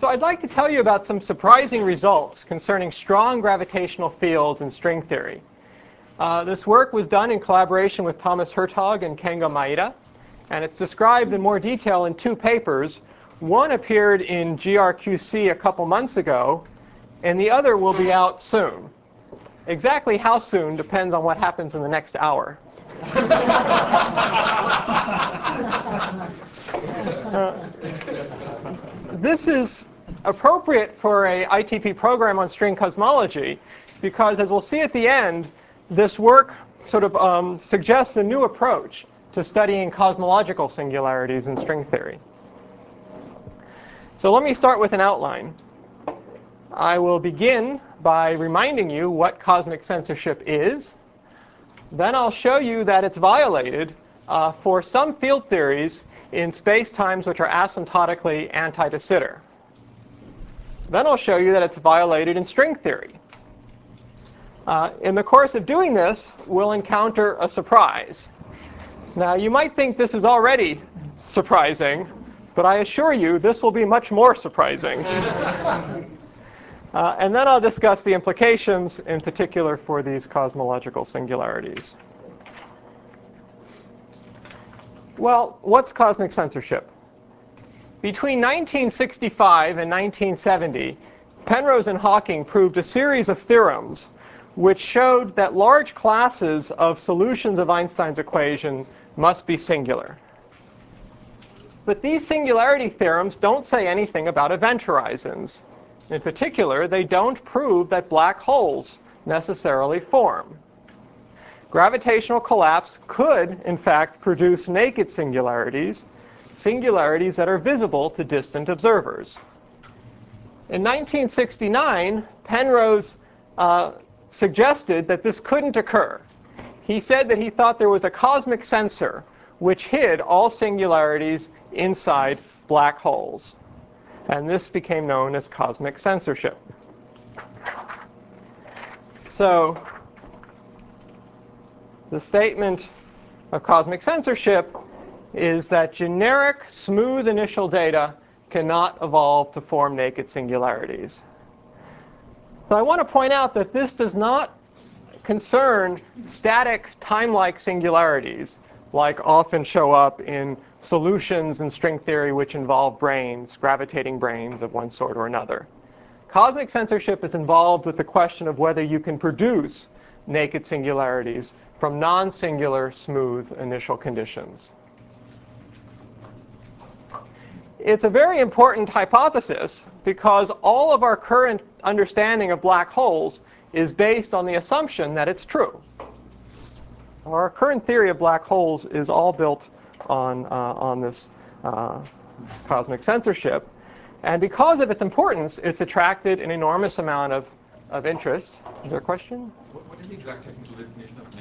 So I'd like to tell you about some surprising results concerning strong gravitational fields in string theory. This work was done in collaboration with Thomas Hertog and Kengo Maeda, and it's described in more detail in two papers. One appeared in GRQC a couple months ago, and the other will be out soon. Exactly how soon depends on what happens in the next hour. This is appropriate for a ITP program on string cosmology because, as we'll see at the end, this work sort of suggests a new approach to studying cosmological singularities in string theory. So let me start with an outline. I will begin by reminding you what cosmic censorship is. Then I'll show you that it's violated for some field theories in spacetimes which are asymptotically anti-de Sitter. Then I'll show you that it's violated in string theory. In the course of doing this, we'll encounter a surprise. Now, you might think this is already surprising, but I assure you this will be much more surprising. And then I'll discuss the implications, in particular for these cosmological singularities. Well, what's cosmic censorship? Between 1965 and 1970, Penrose and Hawking proved a series of theorems which showed that large classes of solutions of Einstein's equation must be singular. But these singularity theorems don't say anything about event horizons. In particular, they don't prove that black holes necessarily form. Gravitational collapse could, in fact, produce naked singularities, singularities that are visible to distant observers. In 1969, Penrose suggested that this couldn't occur. He said that he thought there was a cosmic censor which hid all singularities inside black holes. And this became known as cosmic censorship. So the statement of cosmic censorship is that generic, smooth initial data cannot evolve to form naked singularities. So I want to point out that this does not concern static time-like singularities, like often show up in solutions in string theory which involve brains, gravitating brains of one sort or another. Cosmic censorship is involved with the question of whether you can produce naked singularities from non-singular, smooth initial conditions. It's a very important hypothesis because all of our current understanding of black holes is based on the assumption that it's true. Our current theory of black holes is all built on this cosmic censorship. And because of its importance, it's attracted an enormous amount of interest. Is there a question? What is the exact technical definition of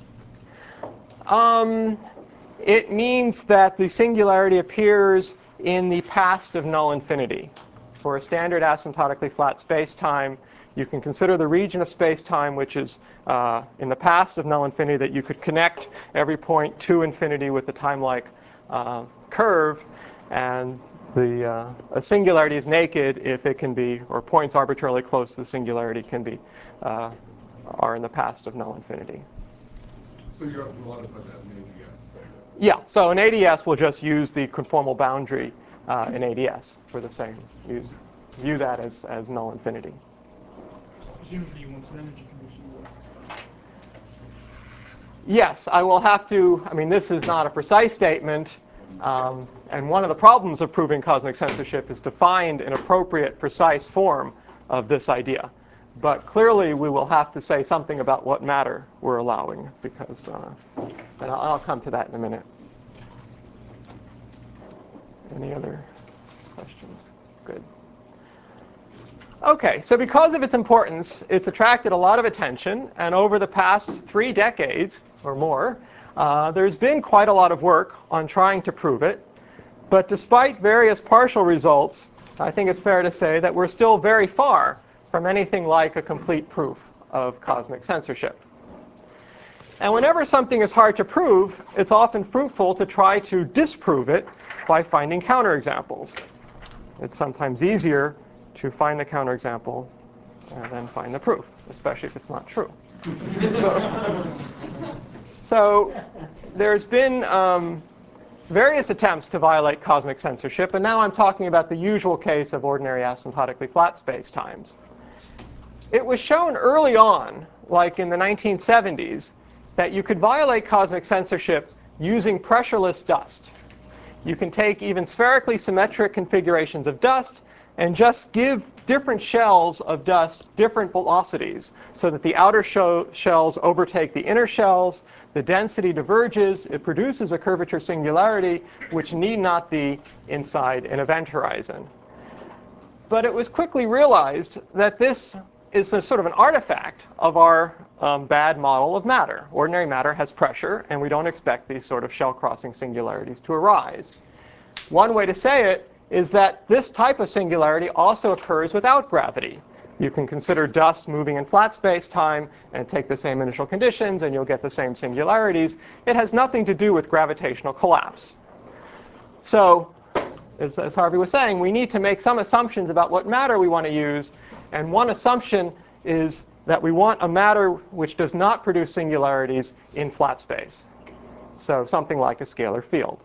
naked? It means that the singularity appears in the past of null infinity. For a standard asymptotically flat space-time, you can consider the region of space-time which is in the past of null infinity that you could connect every point to infinity with a time-like curve. And a singularity is naked if it can be, or points arbitrarily close to the singularity can be, are in the past of null infinity. So you have to modify that in ADS? Yeah, so in ADS we'll just use the conformal boundary in ADS for the same. View that as null infinity. Presumably you want an energy condition. Yes, I will have to, I mean, this is not a precise statement. And one of the problems of proving cosmic censorship is to find an appropriate, precise form of this idea. But clearly, we will have to say something about what matter we're allowing, because, and I'll come to that in a minute. Any other questions? Good. OK, so because of its importance, it's attracted a lot of attention. And over the past 3 decades or more, there's been quite a lot of work on trying to prove it. But despite various partial results, I think it's fair to say that we're still very far from anything like a complete proof of cosmic censorship. And whenever something is hard to prove, it's often fruitful to try to disprove it by finding counterexamples. it's sometimes easier to find the counterexample and then find the proof, especially if it's not true. So there's been various attempts to violate cosmic censorship, and now I'm talking about the usual case of ordinary asymptotically flat spacetimes. It was shown early on, like in the 1970s, that you could violate cosmic censorship using pressureless dust. You can take even spherically symmetric configurations of dust and just give different shells of dust different velocities so that the outer shells overtake the inner shells, the density diverges, it produces a curvature singularity which need not be inside an event horizon. But it was quickly realized that this is a sort of an artifact of our bad model of matter. Ordinary matter has pressure, and we don't expect these sort of shell-crossing singularities to arise. One way to say it is that this type of singularity also occurs without gravity. You can consider dust moving in flat space-time and take the same initial conditions, and you'll get the same singularities. It has nothing to do with gravitational collapse. So, as Harvey was saying, we need to make some assumptions about what matter we want to use. And one assumption is that we want a matter which does not produce singularities in flat space. So something like a scalar field.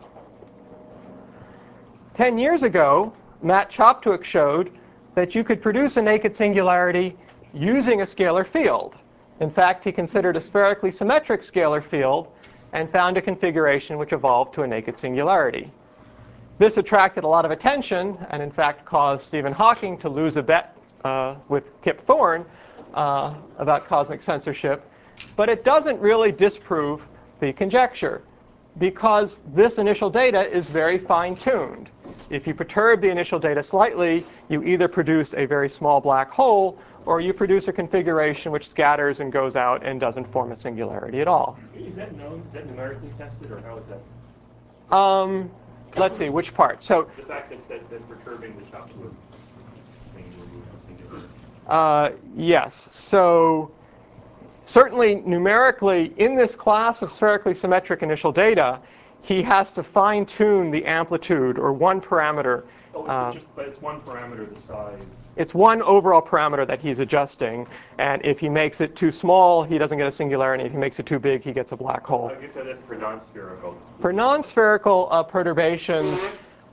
10 years ago, Matt Choptuik showed that you could produce a naked singularity using a scalar field. In fact, he considered a spherically symmetric scalar field and found a configuration which evolved to a naked singularity. This attracted a lot of attention and, in fact, caused Stephen Hawking to lose a bet with Kip Thorne about cosmic censorship. But it doesn't really disprove the conjecture, because this initial data is very fine-tuned. If you perturb the initial data slightly, you either produce a very small black hole, or you produce a configuration which scatters and goes out and doesn't form a singularity at all. Is that known? Is that numerically tested, or how is that? Let's see, which part? So the fact that perturbing the Choptuik thing removes the singularity. yes. So certainly numerically, in this class of spherically symmetric initial data, he has to fine-tune the amplitude, or one parameter. But it's one parameter, the size. It's one overall parameter that he's adjusting. And if he makes it too small, he doesn't get a singularity. If he makes it too big, he gets a black hole. I guess that's for non-spherical. For non-spherical perturbations,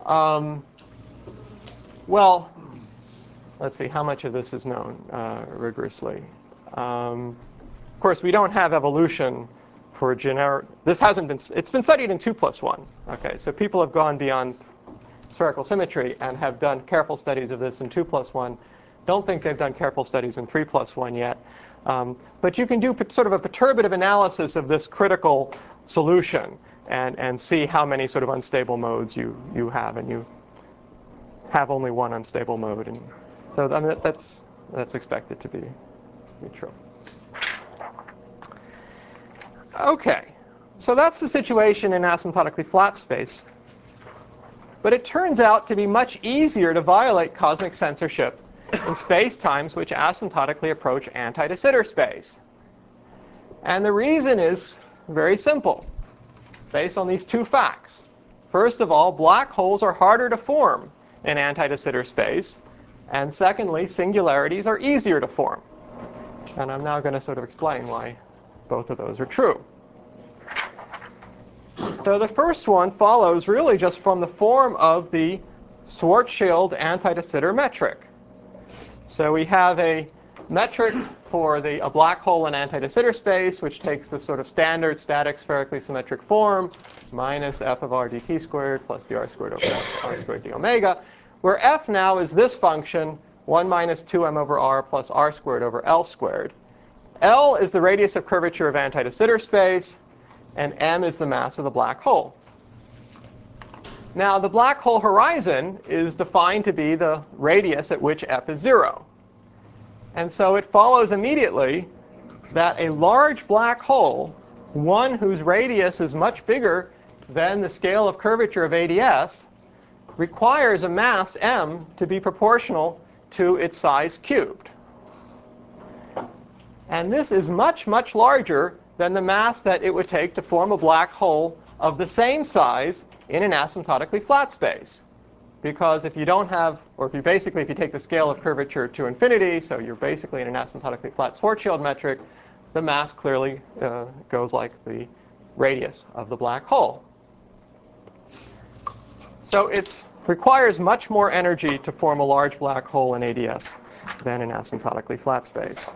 well, let's see, how much of this is known rigorously? Of course, we don't have evolution for generic. This hasn't been. It's been studied in 2+1. Okay, so people have gone beyond spherical symmetry and have done careful studies of this in 2+1. Don't think they've done careful studies in 3+1 yet. But you can do sort of a perturbative analysis of this critical solution and see how many sort of unstable modes you have, and you have only one unstable mode. And so I mean, that's expected to be true. Okay, so that's the situation in asymptotically flat space. But it turns out to be much easier to violate cosmic censorship in spacetimes which asymptotically approach anti-de Sitter space. And the reason is very simple, based on these two facts. First of all, black holes are harder to form in anti-de Sitter space. And secondly, singularities are easier to form. And I'm now going to sort of explain why both of those are true. So the first one follows really just from the form of the Schwarzschild anti-de Sitter metric. So we have a metric for a black hole in anti-de Sitter space, which takes the sort of standard static spherically symmetric form, minus f of r dt squared plus dr squared over r squared d omega, where f now is this function, 1 minus 2m over r plus r squared over l squared. L is the radius of curvature of anti-de Sitter space, and m is the mass of the black hole. Now, the black hole horizon is defined to be the radius at which f is 0. And so it follows immediately that a large black hole, one whose radius is much bigger than the scale of curvature of ADS, requires a mass m to be proportional to its size cubed. And this is much, much larger than the mass that it would take to form a black hole of the same size in an asymptotically flat space. because if you don't have, or if you take the scale of curvature to infinity, so you're basically in an asymptotically flat Schwarzschild metric, the mass clearly goes like the radius of the black hole. So it requires much more energy to form a large black hole in ADS than in asymptotically flat space.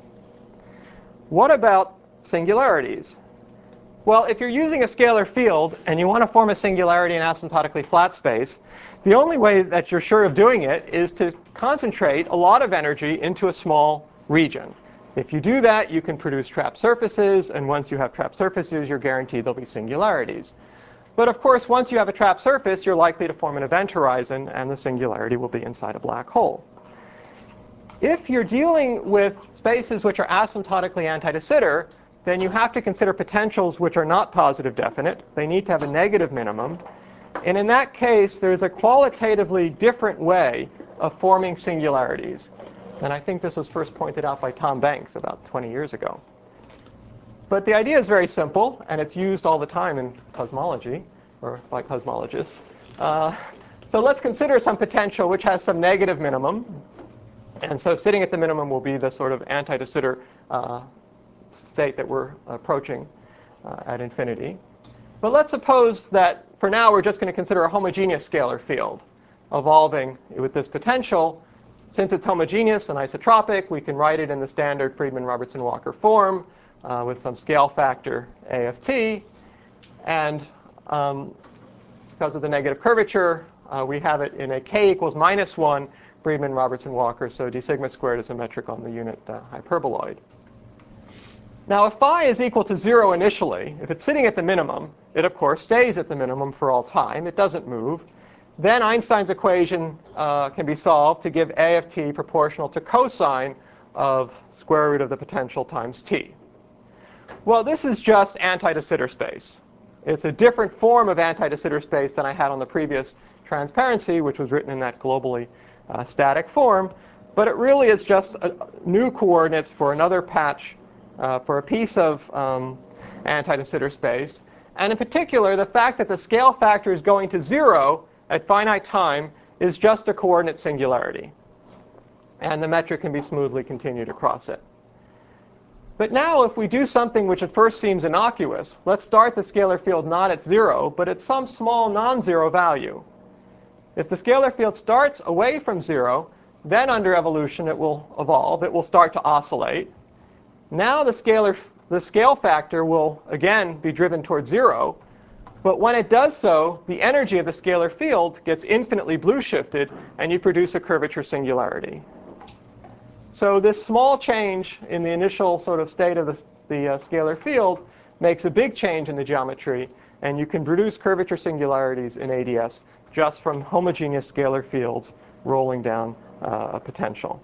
What about singularities? Well, if you're using a scalar field and you want to form a singularity in asymptotically flat space, the only way that you're sure of doing it is to concentrate a lot of energy into a small region. If you do that, you can produce trapped surfaces, and once you have trapped surfaces, you're guaranteed there'll be singularities. But of course, once you have a trapped surface, you're likely to form an event horizon, and the singularity will be inside a black hole. If you're dealing with spaces which are asymptotically anti-de Sitter, then you have to consider potentials which are not positive definite. They need to have a negative minimum. And in that case, there's a qualitatively different way of forming singularities. And I think this was first pointed out by Tom Banks about 20 years ago. But the idea is very simple, and it's used all the time in cosmology, or by cosmologists. So let's consider some potential which has some negative minimum. And so sitting at the minimum will be the sort of anti-de Sitter state that we're approaching at infinity. But let's suppose that for now we're just going to consider a homogeneous scalar field evolving with this potential. Since it's homogeneous and isotropic, we can write it in the standard Friedmann-Robertson-Walker form with some scale factor A of t. And because of the negative curvature, we have it in a k equals -1 Friedmann-Robertson-Walker, so d sigma squared is a metric on the unit hyperboloid. Now, if phi is equal to 0 initially, if it's sitting at the minimum, it, of course, stays at the minimum for all time. It doesn't move. Then Einstein's equation can be solved to give A of t proportional to cosine of square root of the potential times t. Well, this is just anti-de Sitter space. It's a different form of anti-de Sitter space than I had on the previous transparency, which was written in that globally static form. But it really is just new coordinates for another patch, for a piece of anti-de Sitter space. And in particular, the fact that the scale factor is going to 0 at finite time is just a coordinate singularity. And the metric can be smoothly continued across it. But now if we do something which at first seems innocuous, let's start the scalar field not at 0, but at some small non-zero value. If the scalar field starts away from 0, then under evolution it will evolve. It will start to oscillate. Now the scale factor will again be driven towards 0. But when it does so, the energy of the scalar field gets infinitely blue shifted, and you produce a curvature singularity. So this small change in the initial sort of state of the scalar field makes a big change in the geometry, and you can produce curvature singularities in ADS just from homogeneous scalar fields rolling down a potential.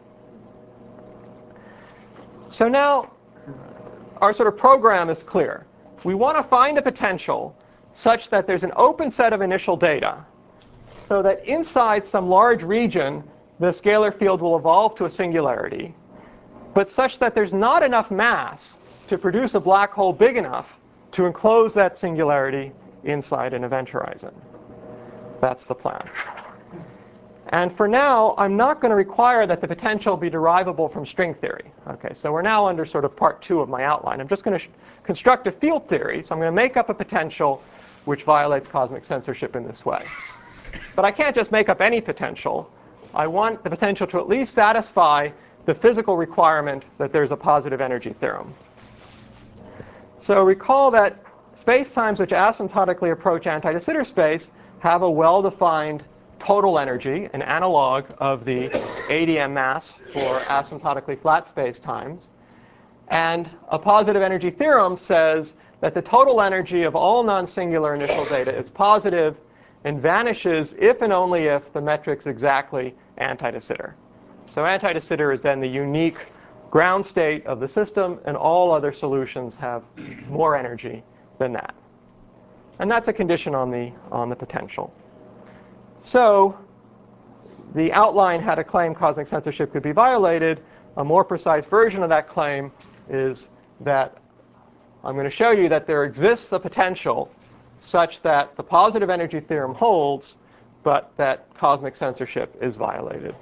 So now our sort of program is clear. We want to find a potential such that there's an open set of initial data, so that inside some large region, the scalar field will evolve to a singularity, but such that there's not enough mass to produce a black hole big enough to enclose that singularity inside an event horizon. That's the plan. And for now, I'm not going to require that the potential be derivable from string theory. Okay, so we're now under sort of part 2 of my outline. I'm just going to construct a field theory. So I'm going to make up a potential which violates cosmic censorship in this way. But I can't just make up any potential. I want the potential to at least satisfy the physical requirement that there's a positive energy theorem. So recall that spacetimes which asymptotically approach anti-de Sitter space have a well-defined total energy, an analog of the ADM mass for asymptotically flat spacetimes. And a positive energy theorem says that the total energy of all non-singular initial data is positive and vanishes if and only if the metric's exactly anti-de Sitter. So anti-de Sitter is then the unique ground state of the system, and all other solutions have more energy than that. And that's a condition on the potential. So the outline had a claim cosmic censorship could be violated. A more precise version of that claim is that I'm going to show you that there exists a potential such that the positive energy theorem holds but that cosmic censorship is violated.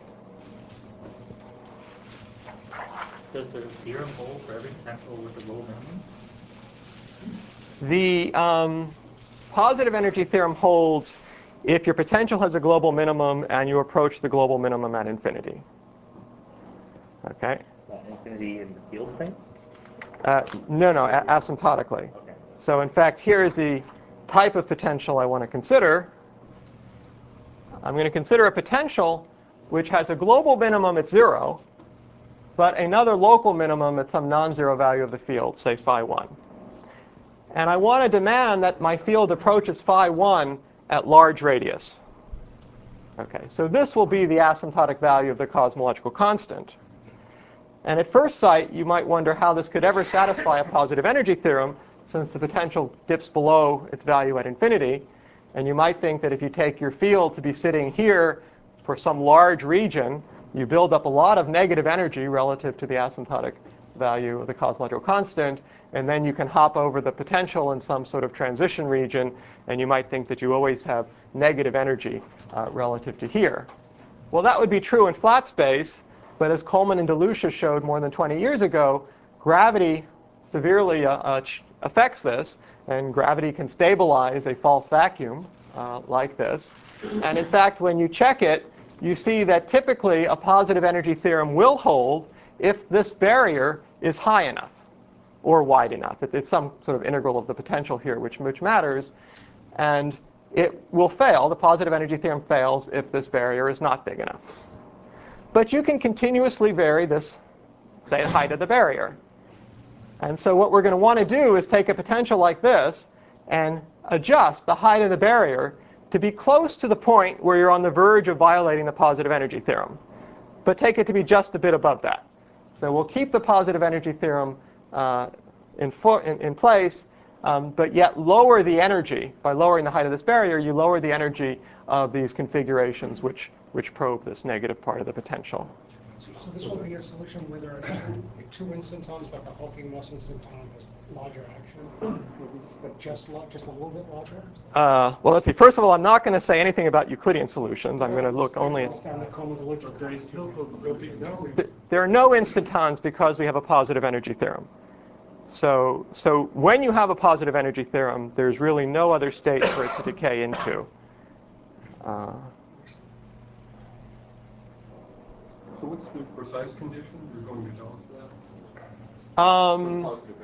Does the theorem hold for every potential with a global minimum? The positive energy theorem holds if your potential has a global minimum and you approach the global minimum at infinity. Okay? Infinity in the field space? No, asymptotically. Okay. So in fact, here is the type of potential I want to consider. I'm going to consider a potential which has a global minimum at 0, but another local minimum at some non-zero value of the field, say phi 1. And I want to demand that my field approaches phi 1 at large radius. Okay, so this will be the asymptotic value of the cosmological constant. And at first sight, you might wonder how this could ever satisfy a positive energy theorem, since the potential dips below its value at infinity. And you might think that if you take your field to be sitting here for some large region, you build up a lot of negative energy relative to the asymptotic value of the cosmological constant, and then you can hop over the potential in some sort of transition region, and you might think that you always have negative energy relative to here. Well, that would be true in flat space, but as Coleman and DeLucia showed more than 20 years ago, gravity severely affects this, and gravity can stabilize a false vacuum like this. And in fact, when you check it, you see that typically a positive energy theorem will hold if this barrier is high enough or wide enough. It's some sort of integral of the potential here which matters. And it will fail. The positive energy theorem fails if this barrier is not big enough. But you can continuously vary this, say, height of the barrier. And so what we're going to want to do is take a potential like this and adjust the height of the barrier to be close to the point where you're on the verge of violating the positive energy theorem, but take it to be just a bit above that. So we'll keep the positive energy theorem in place, but yet lower the energy. By lowering the height of this barrier, you lower the energy of these configurations which probe this negative part of the potential. So this will be a solution where there are two instantons, but the Hawking-Moss instanton has larger action, but just a little bit larger? Well, let's see. First of all, I'm not going to say anything about Euclidean solutions. I'm going to look only at... There are no instantons because we have a positive energy theorem. So when you have a positive energy theorem, there's really no other state for it to decay into. So what's the precise condition you're going to tell us that? Positive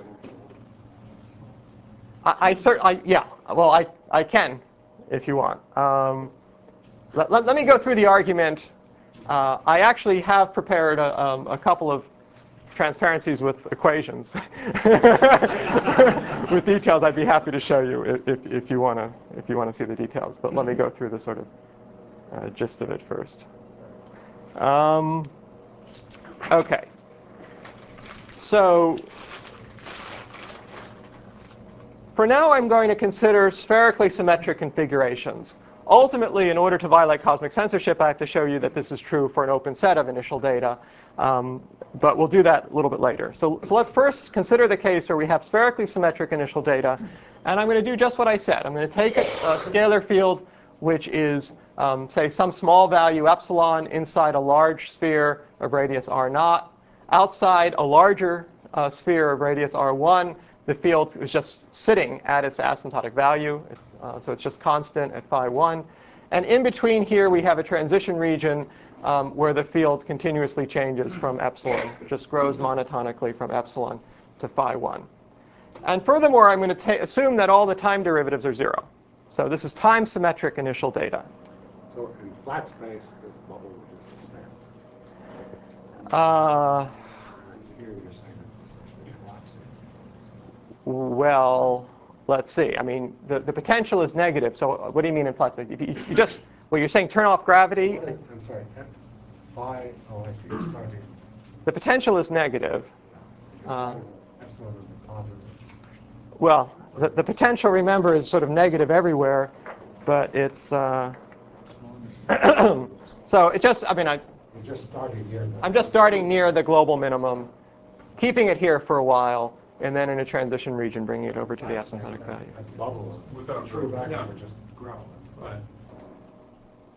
energy. I can, if you want. Let me go through the argument. I actually have prepared a couple of transparencies with equations. With details, I'd be happy to show you if you want to see the details. But let me go through the sort of gist of it first. Okay. So for now, I'm going to consider spherically symmetric configurations. Ultimately, in order to violate cosmic censorship, I have to show you that this is true for an open set of initial data. But we'll do that a little bit later. So let's first consider the case where we have spherically symmetric initial data. And I'm going to do just what I said. I'm going to take a scalar field which is, say, some small value epsilon inside a large sphere of radius r0. Outside a larger sphere of radius r1, the field is just sitting at its asymptotic value. So it's just constant at phi 1. And in between here, we have a transition region where the field continuously changes from epsilon, just grows monotonically from epsilon to phi 1. And furthermore, I'm going to assume that all the time derivatives are 0. So this is time-symmetric initial data. So in flat space, this bubble would just expand. Here you're saying it's essentially collapsing. Well, let's see. I mean, the potential is negative. So what do you mean in flat space? You just, well, you're saying turn off gravity? I'm sorry. Phi, oh, I see. You're starting. The potential is negative. Epsilon is the positive. Well, the potential, remember, is sort of negative everywhere, but it's so it just, I mean, You're just starting near I'm just starting near the global minimum, keeping it here for a while, and then in a transition region, bringing it over to the asymptotic value. That bubble Without true growth. vacuum Yeah. would just grow. Right.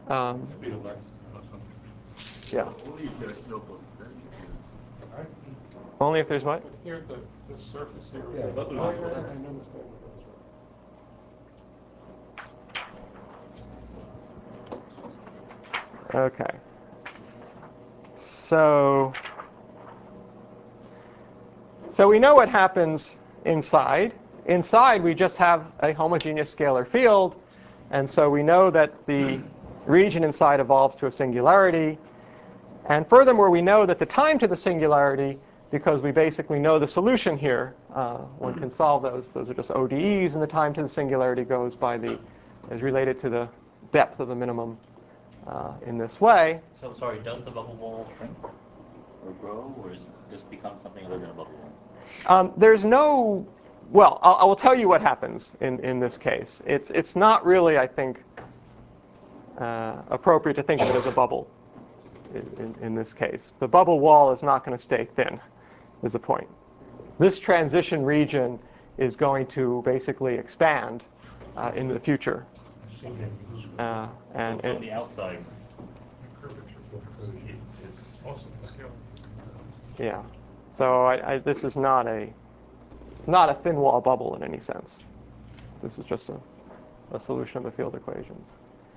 Speed of light or something. Yeah. Only if there's no positive energy. Right? Only if there's what? But here, the surface area. Yeah, but I understand what that's right. Okay. So we know what happens inside. Inside, we just have a homogeneous scalar field. And so we know that the region inside evolves to a singularity. And furthermore, we know that the time to the singularity, because we basically know the solution here, one can solve those. Those are just ODEs, and the time to the singularity goes by is related to the depth of the minimum in this way. So sorry, does the bubble wall shrink or grow, or is it just become something other than a bubble wall? There's no, well, I will tell you what happens in this case. It's not really, I think, appropriate to think of it as a bubble in this case. The bubble wall is not going to stay thin, is the point. This transition region is going to basically expand in the future. And So on the outside, Curvature. it's Also the scale. yeah. So this is not a thin wall bubble in any sense. This is just a solution of the field equations.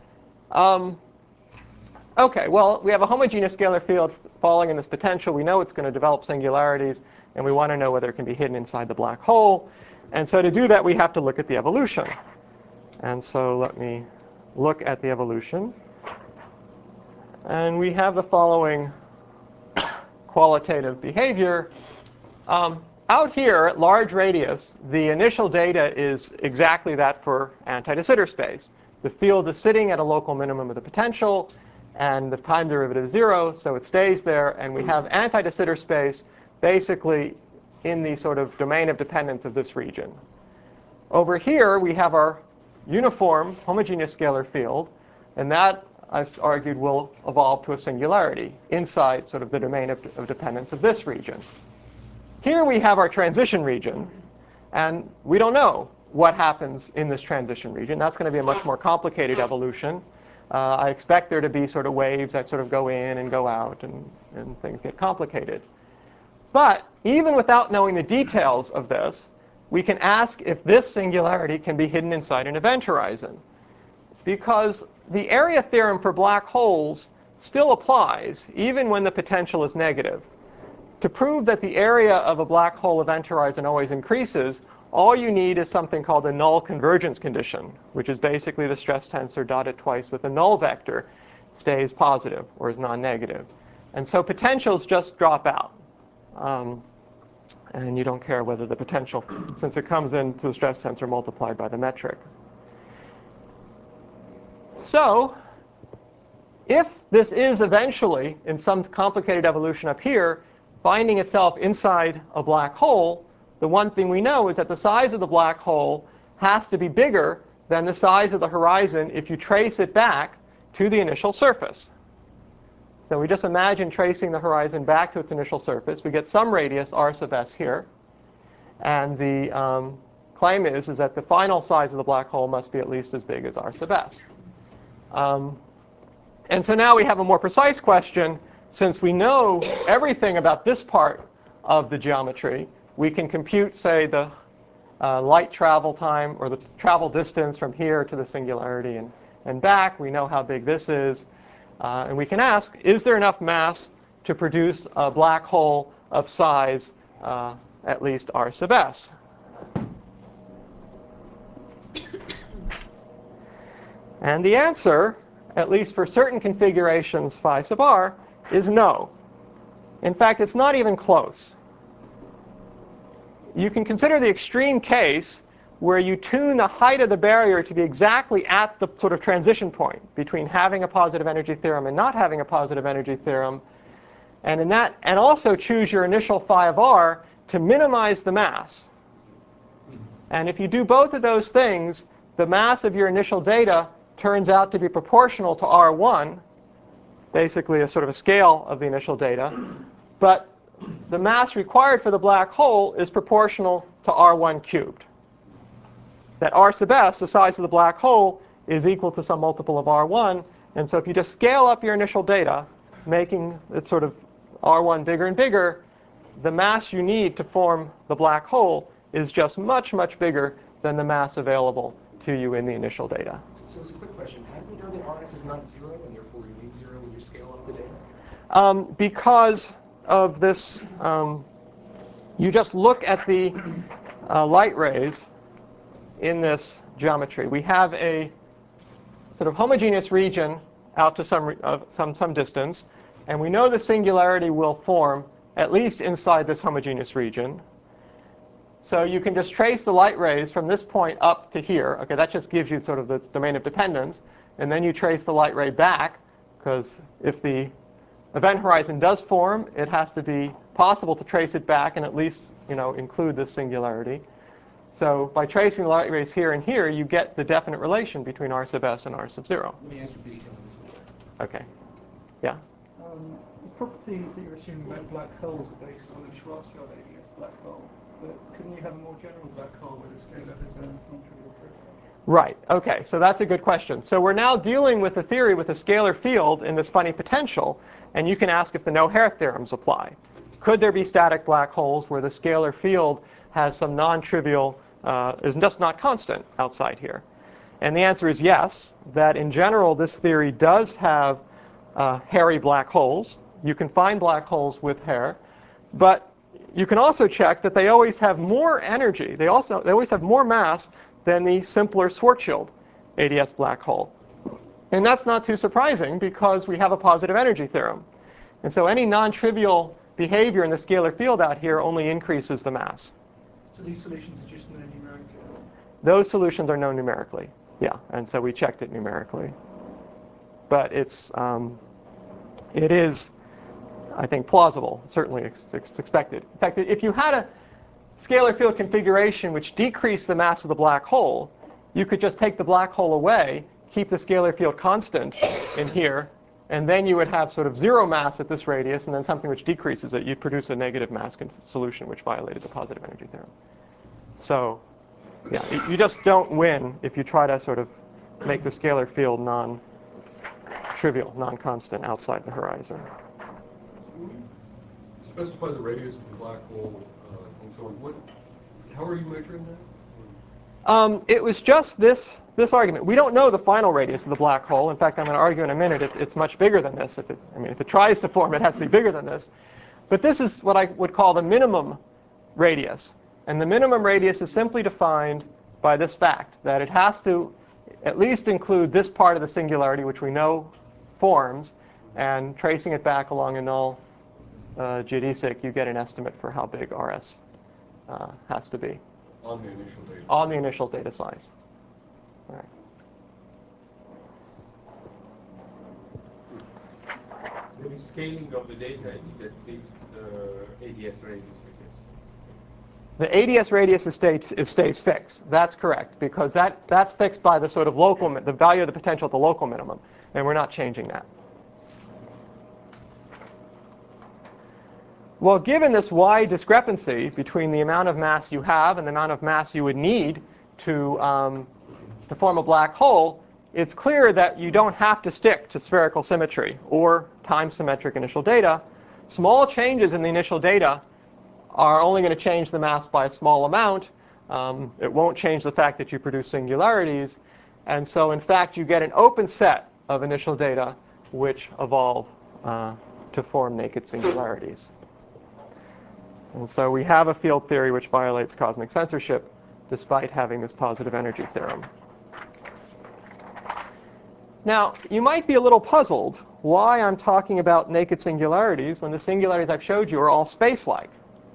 Okay, well, we have a homogeneous scalar field falling in this potential. We know it's going to develop singularities, and we want to know whether it can be hidden inside the black hole. And so to do that, we have to look at the evolution. And so let me look at the evolution. And we have the following qualitative behavior. Out here at large radius, the initial data is exactly that for anti-de Sitter space. The field is sitting at a local minimum of the potential, and the time derivative is 0, so it stays there. And we have anti-de Sitter space basically in the sort of domain of dependence of this region. Over here, we have our uniform homogeneous scalar field, and that, I've argued, will evolve to a singularity inside sort of the domain of dependence of this region. Here we have our transition region, and we don't know what happens in this transition region. That's going to be a much more complicated evolution. I expect there to be sort of waves that sort of go in and go out, and things get complicated. But even without knowing the details of this, we can ask if this singularity can be hidden inside an event horizon. Because the area theorem for black holes still applies, even when the potential is negative. To prove that the area of a black hole event horizon always increases, all you need is something called a null convergence condition, which is basically the stress tensor dotted twice with a null vector stays positive or is non-negative. And so potentials just drop out. And you don't care whether the potential, since it comes into the stress tensor multiplied by the metric. So if this is eventually, in some complicated evolution up here, finding itself inside a black hole, the one thing we know is that the size of the black hole has to be bigger than the size of the horizon if you trace it back to the initial surface. So we just imagine tracing the horizon back to its initial surface. We get some radius, r sub s, here. And the claim is that the final size of the black hole must be at least as big as r sub s. And so now we have a more precise question. Since we know everything about this part of the geometry, we can compute, say, the light travel time or the travel distance from here to the singularity and back. We know how big this is. And we can ask, is there enough mass to produce a black hole of size at least r sub s? And the answer, at least for certain configurations phi sub r, is no. In fact, it's not even close. You can consider the extreme case where you tune the height of the barrier to be exactly at the sort of transition point between having a positive energy theorem and not having a positive energy theorem, and also choose your initial phi of r to minimize the mass. And if you do both of those things, the mass of your initial data turns out to be proportional to r1, basically a sort of a scale of the initial data. But the mass required for the black hole is proportional to r1 cubed. That r sub s, the size of the black hole, is equal to some multiple of r1. And so if you just scale up your initial data, making it sort of R1 bigger and bigger, the mass you need to form the black hole is just much, much bigger than the mass available to you in the initial data. So it's a quick question. How do we know that RS is not zero and therefore remains zero when you scale up the data? Because of this, you just look at the light rays in this geometry. We have a sort of homogeneous region out to some distance, and we know the singularity will form at least inside this homogeneous region. So you can just trace the light rays from this point up to here. Okay, that just gives you sort of the domain of dependence. And then you trace the light ray back, because if the event horizon does form, it has to be possible to trace it back and at least, include this singularity. So by tracing the light rays here and here, you get the definite relation between R sub s and R sub 0. Let me ask you for details on this one. Okay. Yeah? The properties that you're assuming about black holes are based on the Schwarzschild ADS black hole. But couldn't you have a more general black hole where the scale up is a non-trivial process? Right. Okay. So that's a good question. So we're now dealing with the theory with a scalar field in this funny potential, and you can ask if the No-Hair theorems apply. Could there be static black holes where the scalar field has some non-trivial, is just not constant outside here? And the answer is yes, that in general this theory does have hairy black holes. You can find black holes with hair, but you can also check that they always have more energy. They always have more mass than the simpler Schwarzschild ADS black hole. And that's not too surprising because we have a positive energy theorem. And so any non-trivial behavior in the scalar field out here only increases the mass. So these solutions are just known numerically? Those solutions are known numerically, yeah. And so we checked it numerically. But it is, I think, plausible, certainly expected. In fact, if you had a scalar field configuration which decreased the mass of the black hole, you could just take the black hole away, keep the scalar field constant in here, and then you would have sort of zero mass at this radius, and then something which decreases it. You'd produce a negative mass solution which violated the positive energy theorem. So yeah, you just don't win if you try to sort of make the scalar field non-trivial, non-constant outside the horizon. Specify the radius of the black hole and so on. How are you measuring that? It was just this argument. We don't know the final radius of the black hole. In fact, I'm going to argue in a minute it's much bigger than this. If it tries to form, it has to be bigger than this. But this is what I would call the minimum radius. And the minimum radius is simply defined by this fact, that it has to at least include this part of the singularity, which we know forms, and tracing it back along a null geodesic, you get an estimate for how big RS has to be. On the initial data. On the initial data size. All right. The scaling of the data is at fixed ADS radius, I guess. The ADS radius stays fixed. That's correct, because that's fixed by the sort of the value of the potential at the local minimum, and we're not changing that. Well, given this wide discrepancy between the amount of mass you have and the amount of mass you would need to form a black hole, it's clear that you don't have to stick to spherical symmetry or time-symmetric initial data. Small changes in the initial data are only going to change the mass by a small amount. It won't change the fact that you produce singularities. And so, in fact, you get an open set of initial data which evolve to form naked singularities. And so we have a field theory which violates cosmic censorship despite having this positive energy theorem. Now, you might be a little puzzled why I'm talking about naked singularities when the singularities I've showed you are all space-like.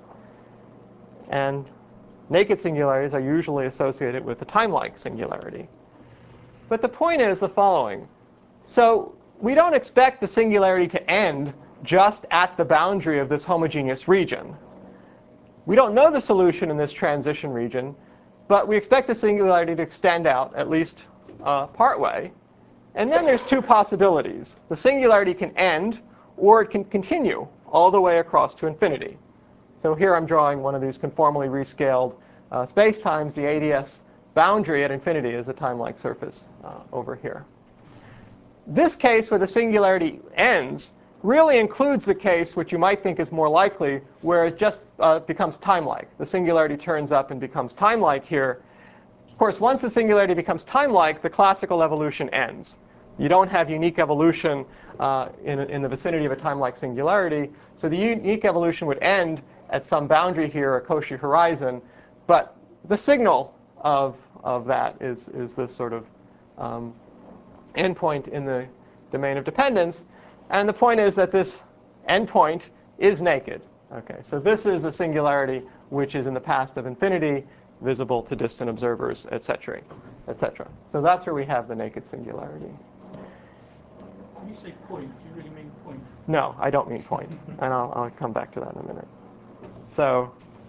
And naked singularities are usually associated with the time-like singularity. But the point is the following. So we don't expect the singularity to end just at the boundary of this homogeneous region. We don't know the solution in this transition region, but we expect the singularity to extend out at least partway. And then there's two possibilities. The singularity can end, or it can continue all the way across to infinity. So here I'm drawing one of these conformally rescaled spacetimes. The ADS boundary at infinity is a time-like surface over here. this case where the singularity ends really includes the case which you might think is more likely, where it just becomes time-like. The singularity turns up and becomes time-like here. Of course, once the singularity becomes time-like, the classical evolution ends. You don't have unique evolution in the vicinity of a time-like singularity. So the unique evolution would end at some boundary here, a Cauchy horizon. But the signal of that is this sort of endpoint in the domain of dependence. And the point is that this endpoint is naked. Okay, so this is a singularity which is in the past of infinity, visible to distant observers, etc., etc. So that's where we have the naked singularity. When you say point, do you really mean point? No, I don't mean point, and I'll come back to that in a minute. So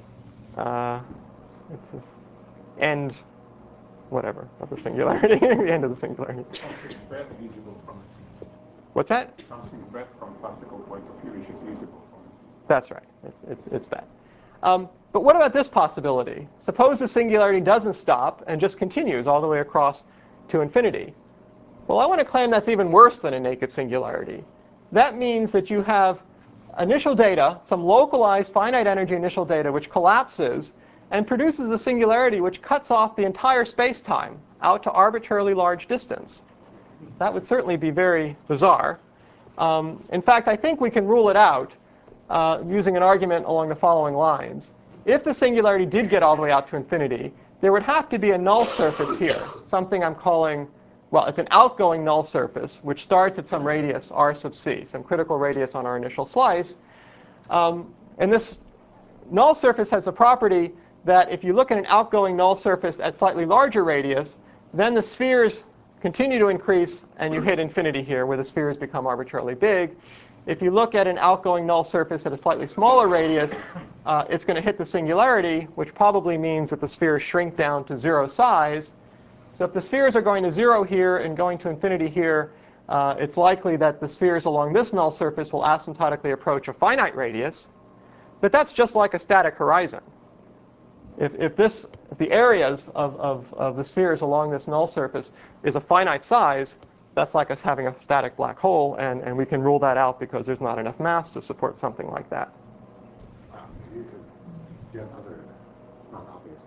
it's this end, whatever, of the singularity, the end of the singularity. Something bad visible from it. What's that? Something bad from classical point of view, which is visible from it. That's right. It's bad. But what about this possibility? Suppose the singularity doesn't stop and just continues all the way across to infinity. Well, I want to claim that's even worse than a naked singularity. That means that you have initial data, some localized finite energy initial data, which collapses and produces a singularity which cuts off the entire space-time out to arbitrarily large distance. That would certainly be very bizarre. In fact, I think we can rule it out using an argument along the following lines. If the singularity did get all the way out to infinity, there would have to be a null surface here, something I'm calling, well, it's an outgoing null surface, which starts at some radius, r sub c, some critical radius on our initial slice. And this null surface has a property that if you look at an outgoing null surface at slightly larger radius, then the spheres continue to increase, and you hit infinity here, where the spheres become arbitrarily big. If you look at an outgoing null surface at a slightly smaller radius, it's going to hit the singularity, which probably means that the spheres shrink down to 0 size. So if the spheres are going to 0 here and going to infinity here, it's likely that the spheres along this null surface will asymptotically approach a finite radius. But that's just like a static horizon. If the areas of the spheres along this null surface is a finite size, that's like us having a static black hole, and we can rule that out because there's not enough mass to support something like that. You could get other, it's not obvious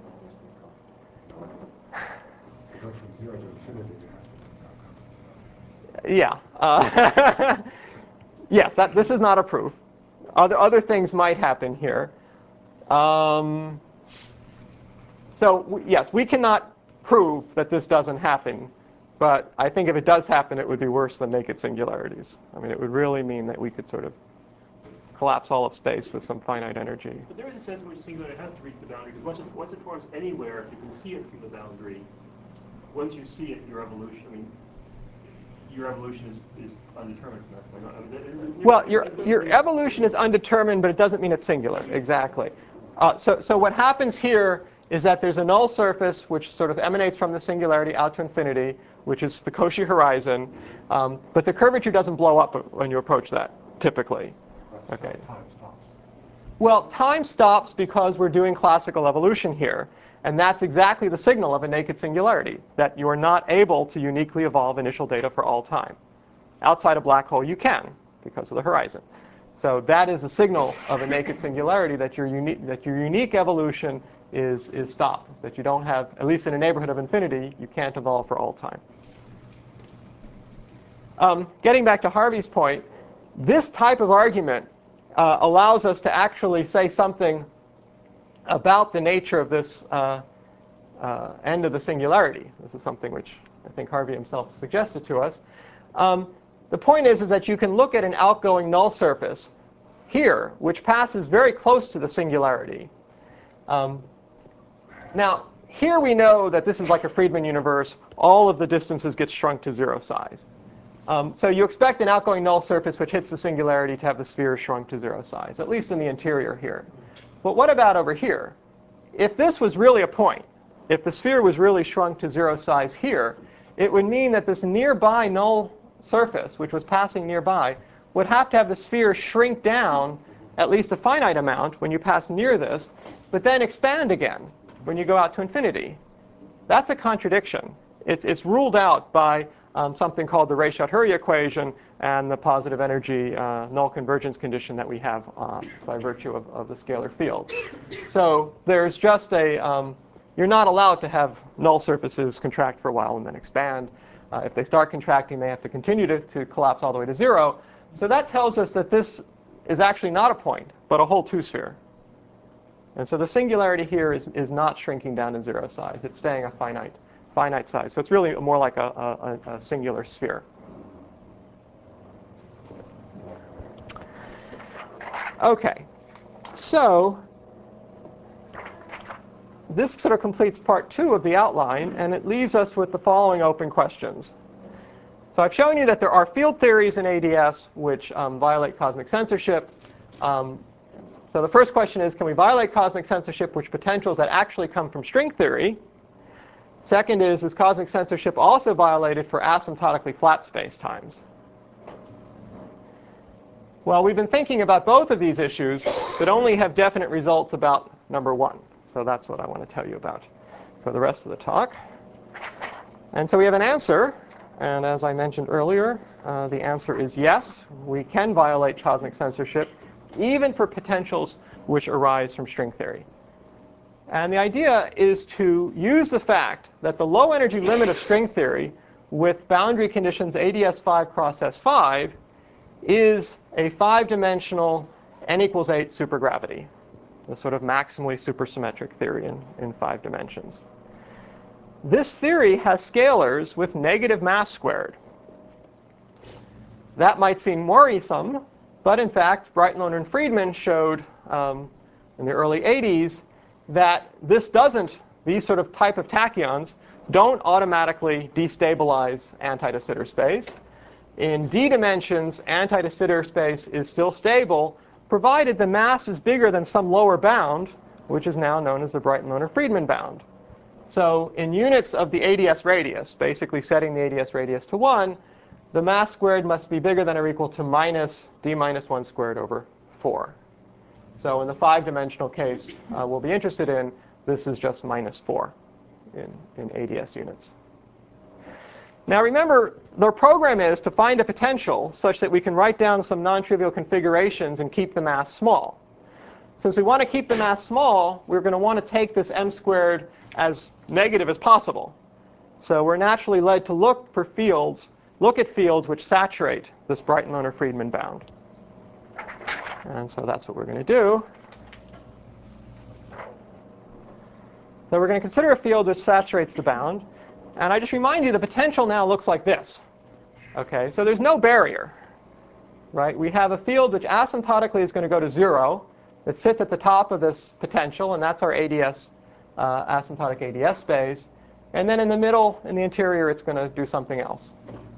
to go from 0 to infinity. Yeah. Yes, this is not a proof. Other things might happen here. Yes, we cannot prove that this doesn't happen. But I think if it does happen, it would be worse than naked singularities. I mean, it would really mean that we could sort of collapse all of space with some finite energy. But there is a sense in which a singularity has to reach the boundary, because once it forms anywhere, if you can see it from the boundary, once you see it, your evolution is undetermined from that point on. I mean, well, your evolution is undetermined, but it doesn't mean it's singular. Exactly. So what happens here is that there's a null surface which sort of emanates from the singularity out to infinity, which is the Cauchy horizon. But the curvature doesn't blow up when you approach that, typically. Okay. Time stops. Well, time stops because we're doing classical evolution here. And that's exactly the signal of a naked singularity, that you are not able to uniquely evolve initial data for all time. Outside a black hole, you can, because of the horizon. So that is a signal of a naked singularity, that your unique evolution is stopped, that you don't have, at least in a neighborhood of infinity, you can't evolve for all time. Getting back to Harvey's point, this type of argument allows us to actually say something about the nature of this end of the singularity. This is something which I think Harvey himself suggested to us. The point is that you can look at an outgoing null surface here, which passes very close to the singularity. Now, here we know that this is like a Friedmann universe. All of the distances get shrunk to 0 size. So you expect an outgoing null surface which hits the singularity to have the sphere shrunk to 0 size, at least in the interior here. But what about over here? If this was really a point, if the sphere was really shrunk to 0 size here, it would mean that this nearby null surface, which was passing nearby, would have to have the sphere shrink down at least a finite amount when you pass near this, but then expand again when you go out to infinity. That's a contradiction. It's ruled out by something called the Raychaud-Hurry equation and the positive energy null convergence condition that we have by virtue of the scalar field. So there's just you're not allowed to have null surfaces contract for a while and then expand. If they start contracting, they have to continue to collapse all the way to 0. So that tells us that this is actually not a point, but a whole two-sphere. And so the singularity here is not shrinking down to 0 size. It's staying a finite size. So it's really more like a singular sphere. OK, so this sort of completes part 2 of the outline, and it leaves us with the following open questions. So I've shown you that there are field theories in ADS which violate cosmic censorship. So the first question is, can we violate cosmic censorship with potentials that actually come from string theory? Second is cosmic censorship also violated for asymptotically flat spacetimes? Well, we've been thinking about both of these issues, but only have definite results about number 1. So that's what I want to tell you about for the rest of the talk. And so we have an answer. And as I mentioned earlier, the answer is yes. We can violate cosmic censorship, even for potentials which arise from string theory. And the idea is to use the fact that the low energy limit of string theory with boundary conditions ADS5 cross S5 is a 5-dimensional n equals 8 supergravity, the sort of maximally supersymmetric theory in 5 dimensions. This theory has scalars with negative mass squared. That might seem worrisome, but in fact, Breitloner and Friedman showed in the early 80s that these sort of type of tachyons don't automatically destabilize anti-de Sitter space. In d dimensions, anti-de Sitter space is still stable, provided the mass is bigger than some lower bound, which is now known as the Breitloner-Friedman bound. So in units of the ADS radius, basically setting the ADS radius to 1, the mass squared must be bigger than or equal to minus d minus 1 squared over 4. So in the 5-dimensional case we'll be interested in, this is just minus 4 in ADS units. Now remember, the program is to find a potential such that we can write down some non-trivial configurations and keep the mass small. Since we want to keep the mass small, we're going to want to take this m squared as negative as possible. So we're naturally led to look at fields which saturate this Breitloner-Friedman bound. And so that's what we're going to do. So we're going to consider a field which saturates the bound. And I just remind you, the potential now looks like this. Okay, so there's no barrier, right? We have a field which asymptotically is going to go to 0. It sits at the top of this potential, and that's our ADS, asymptotic ADS space. And then in the middle, in the interior, it's going to do something else.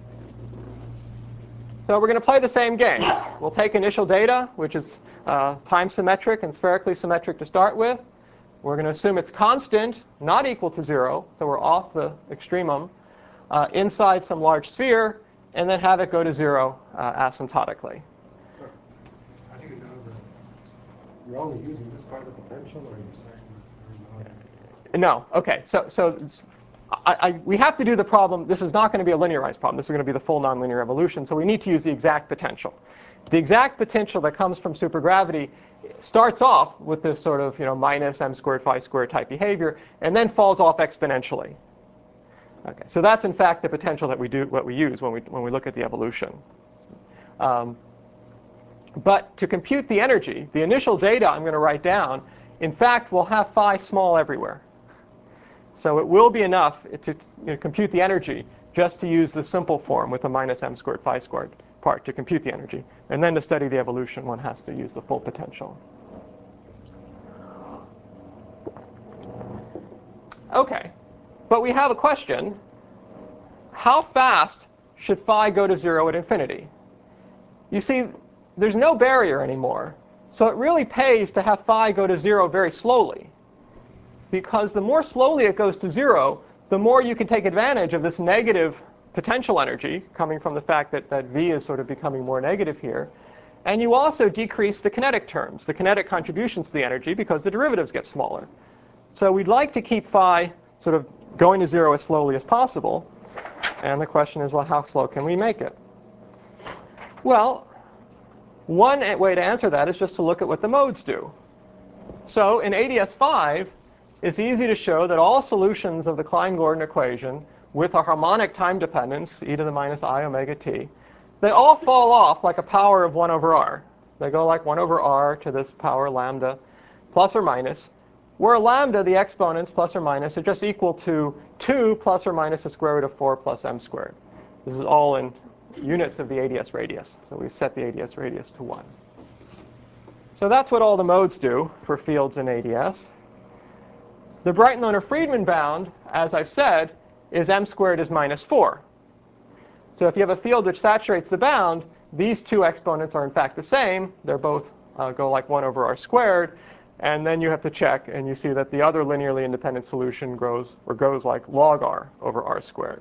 So we're going to play the same game. We'll take initial data, which is time symmetric and spherically symmetric to start with. We're going to assume it's constant, not equal to 0, so we're off the extremum, inside some large sphere, and then have it go to 0 asymptotically. How do you know that you're only using this part of the potential, or you're saying No. OK. So we have to do the problem. This is not going to be a linearized problem. This is going to be the full nonlinear evolution. So we need to use the exact potential. The exact potential that comes from supergravity starts off with this sort of minus m squared phi squared type behavior, and then falls off exponentially. Okay. So that's in fact the potential that we use when we look at the evolution. But to compute the energy, the initial data I'm going to write down, in fact, will have phi small everywhere. So it will be enough to compute the energy just to use the simple form with a minus m squared phi squared part to compute the energy. And then to study the evolution, one has to use the full potential. OK. But we have a question. How fast should phi go to 0 at infinity? You see, there's no barrier anymore. So it really pays to have phi go to 0 very slowly. Because the more slowly it goes to 0, the more you can take advantage of this negative potential energy coming from the fact that v is sort of becoming more negative here. And you also decrease the kinetic terms, the kinetic contributions to the energy, because the derivatives get smaller. So we'd like to keep phi sort of going to 0 as slowly as possible. And the question is, well, how slow can we make it? Well, one way to answer that is just to look at what the modes do. So in ADS-5, it's easy to show that all solutions of the Klein-Gordon equation with a harmonic time dependence, e to the minus I omega t, they all fall off like a power of 1 over r. They go like 1 over r to this power lambda plus or minus, where lambda, the exponents plus or minus, are just equal to 2 plus or minus the square root of 4 plus m squared. This is all in units of the ADS radius. So we've set the ADS radius to 1. So that's what all the modes do for fields in ADS. The Breitenloner-Friedman bound, as I've said, is m squared is minus 4. So if you have a field which saturates the bound, these two exponents are in fact the same. They're both go like 1 over r squared. And then you have to check, and you see that the other linearly independent solution goes like log r over r squared.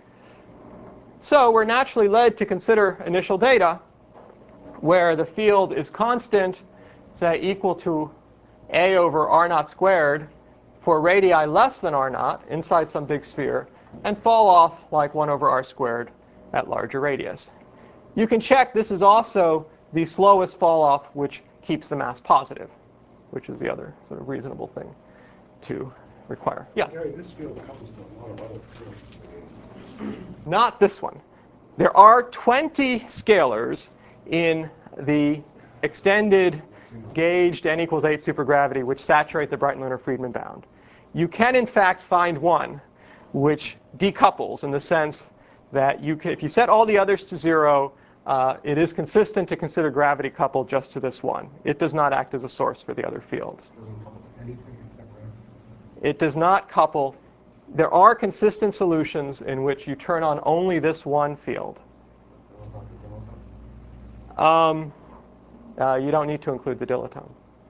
So we're naturally led to consider initial data where the field is constant, say equal to a over r naught squared for radii less than r naught inside some big sphere, and fall off like 1 over r squared at larger radius. You can check this is also the slowest fall off which keeps the mass positive, which is the other sort of reasonable thing to require. Yeah? Gary, this field couples to a lot of other fields. Not this one. There are 20 scalars in the extended gauged n equals 8 supergravity which saturate the Breitenloner-Friedman bound. You can, in fact, find one which decouples in the sense that if you set all the others to 0, it is consistent to consider gravity coupled just to this one. It does not act as a source for the other fields. Doesn't couple to anything except gravity. It does not couple. There are consistent solutions in which you turn on only this one field. What about the dilettante? You don't need to include the dilettone.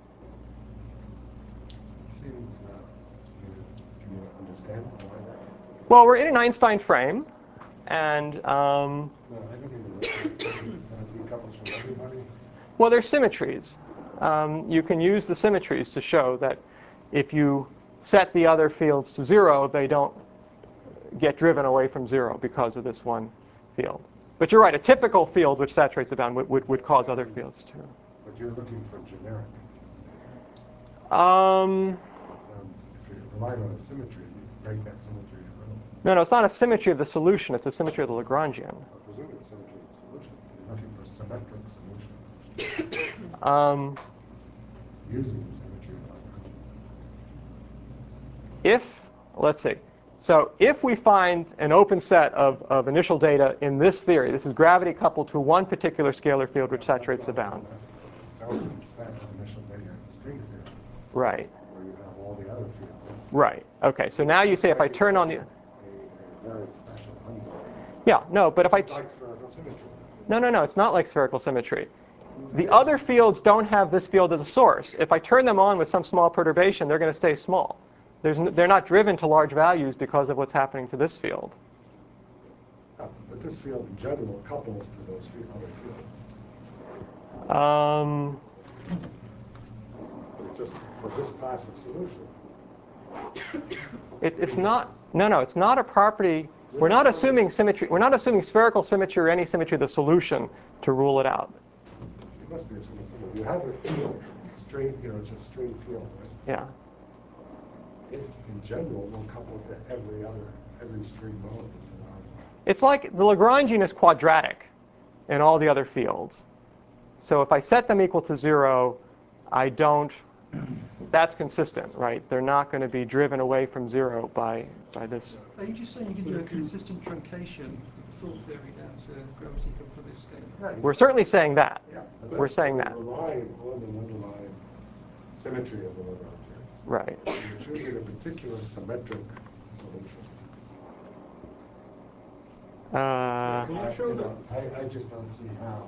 It seems, can you understand why that? Well, we're in an Einstein frame, and No, I don't mean that decouples from everybody. well, there's symmetries. You can use the symmetries to show that if you set the other fields to 0, they don't get driven away from 0 because of this one field. But you're right, a typical field which saturates the bound would cause other fields to. But you're looking for generic. If you're relying on a symmetry, you break that symmetry a little. No, it's not a symmetry of the solution. It's a symmetry of the Lagrangian. I presume it's symmetry of the solution. You're looking for symmetric solution. Using the symmetry of the Lagrangian. Let's see. So if we find an open set of initial data in this theory, this is gravity coupled to one particular scalar field which saturates the bound. It's an open set of initial data in the string theory, Right. where you have all the other fields. Right. Okay. So now you say if I turn on the... A very special envelope. Yeah, no, but if I... It's like spherical symmetry. No, it's not like spherical symmetry. The other fields don't have this field as a source. If I turn them on with some small perturbation, they're going to stay small. They're not driven to large values because of what's happening to this field. But this field in general couples to those other fields. But just for this class of solution. It's not. No, it's not a property. We're not assuming symmetry. We're not assuming spherical symmetry or any symmetry of the solution to rule it out. You must be assuming something. You have a field, string, it's a string field, right? Yeah. It, in general, will couple to every string mode that's allowed. It's like the Lagrangian is quadratic in all the other fields. So if I set them equal to 0, I don't. That's consistent, right? They're not going to be driven away from 0 by this. Are you just saying you can do a consistent truncation of the full theory down to gravity coupled to this scale? Yeah, We're certainly saying that. Yeah, We're saying that. Relying on the underlying symmetry of the Lagrangian. Right. You're choosing a particular symmetric solution. Uh, Can you show that? I just don't see how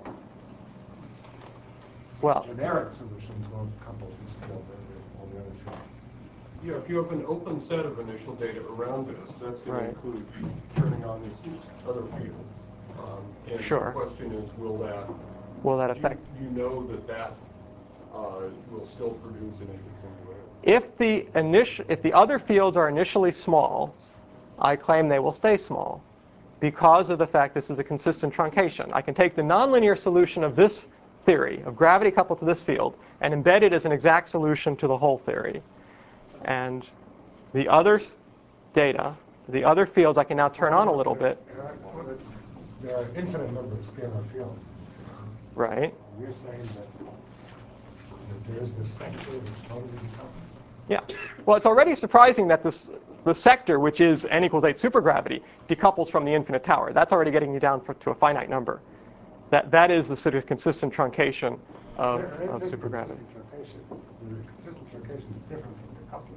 well, generic solutions won't couple this field to all the other fields. Yeah, if you have an open set of initial data around this, that's going Right. to include turning on these two other fields. And Sure. the question is, will that affect? Do you know that will still produce an singularity? If the other fields are initially small, I claim they will stay small. because of the fact this is a consistent truncation. I can take the nonlinear solution of this theory, of gravity coupled to this field, and embed it as an exact solution to the whole theory. And the other data, the other fields, I can now turn on a little bit. There are an infinite number of scalar fields. Right. You're saying that there is this sector which totally decouples? Yeah. Well, it's already surprising that the sector, which is n equals 8 supergravity, decouples from the infinite tower. That's already getting you down to a finite number. That is the sort of consistent truncation of supergravity. The consistent truncation is different from decoupling.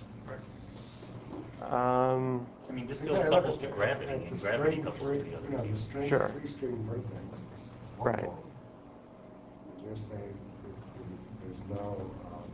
I mean, this field couples to gravity, and gravity couples to the other. The string Sure. three-string vertex, this one Right. ball. And you're saying that there's no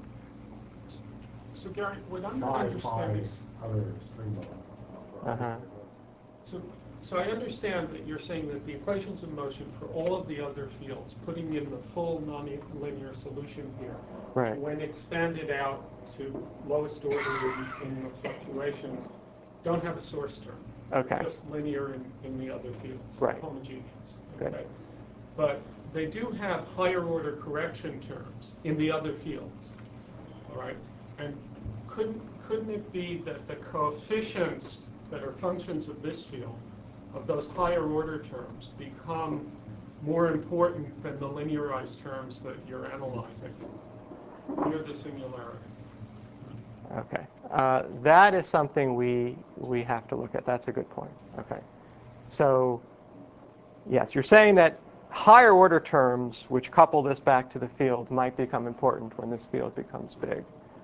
So Gary, what I'm not five understanding, other string balls. Uh-huh. so I understand that you're saying that the equations of motion for all of the other fields, putting in the full nonlinear solution here, Right. when expanded out to lowest order in the fluctuations, don't have a source term. Okay. They're just linear in the other fields, Right. homogeneous. Good. Okay. But they do have higher order correction terms in the other fields. All right. And couldn't it be that the coefficients that are functions of this field, of those higher order terms, become more important than the linearized terms that you're analyzing near the singularity? Okay. That is something we have to look at. That's a good point. Okay. So, yes, you're saying that higher order terms, which couple this back to the field, might become important when this field becomes big.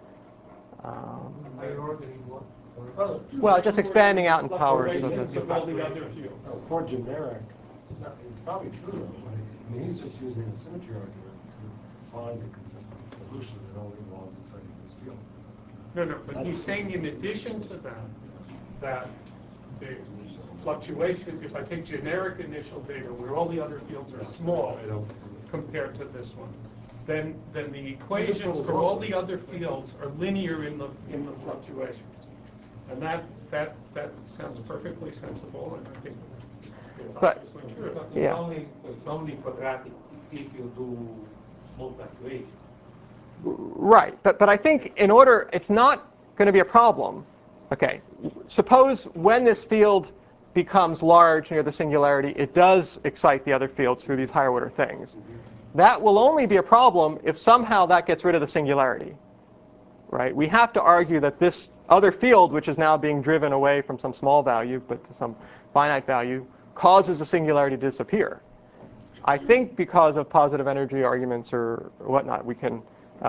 Well, just expanding out in power so Fluctuations of all that. the other fields. For generic, it's probably true though. I mean, he's just using a symmetry argument to find a consistent solution that only involves exciting this field. No, but he's saying in addition to that the fluctuation, if I take generic initial data where all the other fields are small compared to this one, then the equations for all the other fields are linear in the fluctuations. And that sounds perfectly sensible, and I think it's obviously true. Yeah. It's only quadratic if you do small fluctuations. Right, but I think in order, it's not going to be a problem. Okay, suppose when this field becomes large near the singularity, it does excite the other fields through these higher order things. That will only be a problem if somehow that gets rid of the singularity. Right? We have to argue that this other field, which is now being driven away from some small value but to some finite value, causes the singularity to disappear. I think because of positive energy arguments or whatnot, we can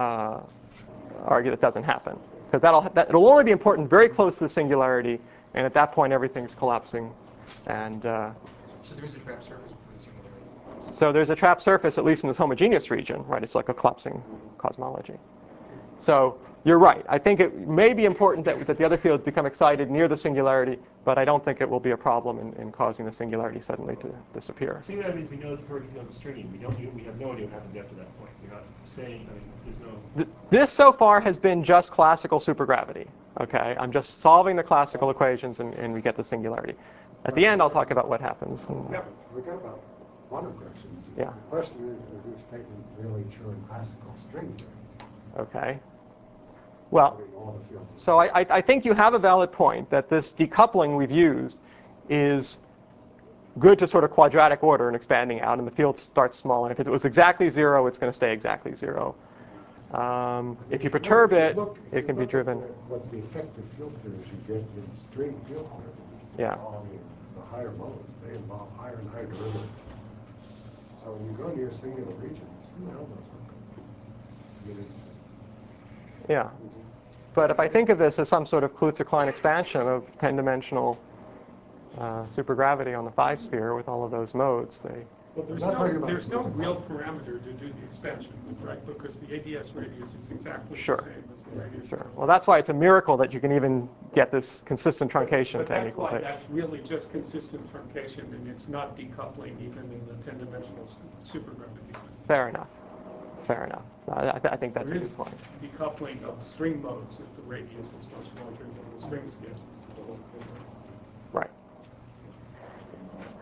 argue that doesn't happen. Because it'll only be important very close to the singularity, and at that point everything's collapsing. And So there is a trap surface between the singularity. so there's a trap surface, at least in this homogeneous region, right? It's like a collapsing cosmology. So you're right. I think it may be important that the other fields become excited near the singularity, but I don't think it will be a problem in causing the singularity suddenly to disappear. Singularity means we know the origin of the stream. We have no idea what happens after that point. We're not saying, I mean, there's no... This so far has been just classical supergravity. Okay, I'm just solving the classical equations and we get the singularity. At the end, I'll talk about what happens. Forget about quantum corrections. Yeah. The question is this statement really true in classical string theory? Okay. Well, Having all the fields. so I think you have a valid point that this decoupling we've used is good to sort of quadratic order and expanding out, and the field starts small. And if it was exactly zero, it's going to stay exactly zero. If you perturb it, it can be driven. What the effective field theories you get in string field theory, Yeah. all the higher modes, they involve higher and higher derivatives. So when you go near singular regions, who the hell knows what? Yeah. But if I think of this as some sort of Kaluza-Klein expansion of 10-dimensional supergravity on the 5-sphere with all of those modes, Well, there's no real parameter to do the expansion with, right? Because the ADS radius is exactly Sure. the same as the radius. Sure. Well, that's why it's a miracle that you can even get this consistent truncation But to n that's equals why 8. that's really just consistent truncation, and it's not decoupling even in the 10-dimensional supergravity sense. Fair enough. Fair enough. I think that's a There good is point. decoupling of string modes if the radius is much larger than the string scale. Right.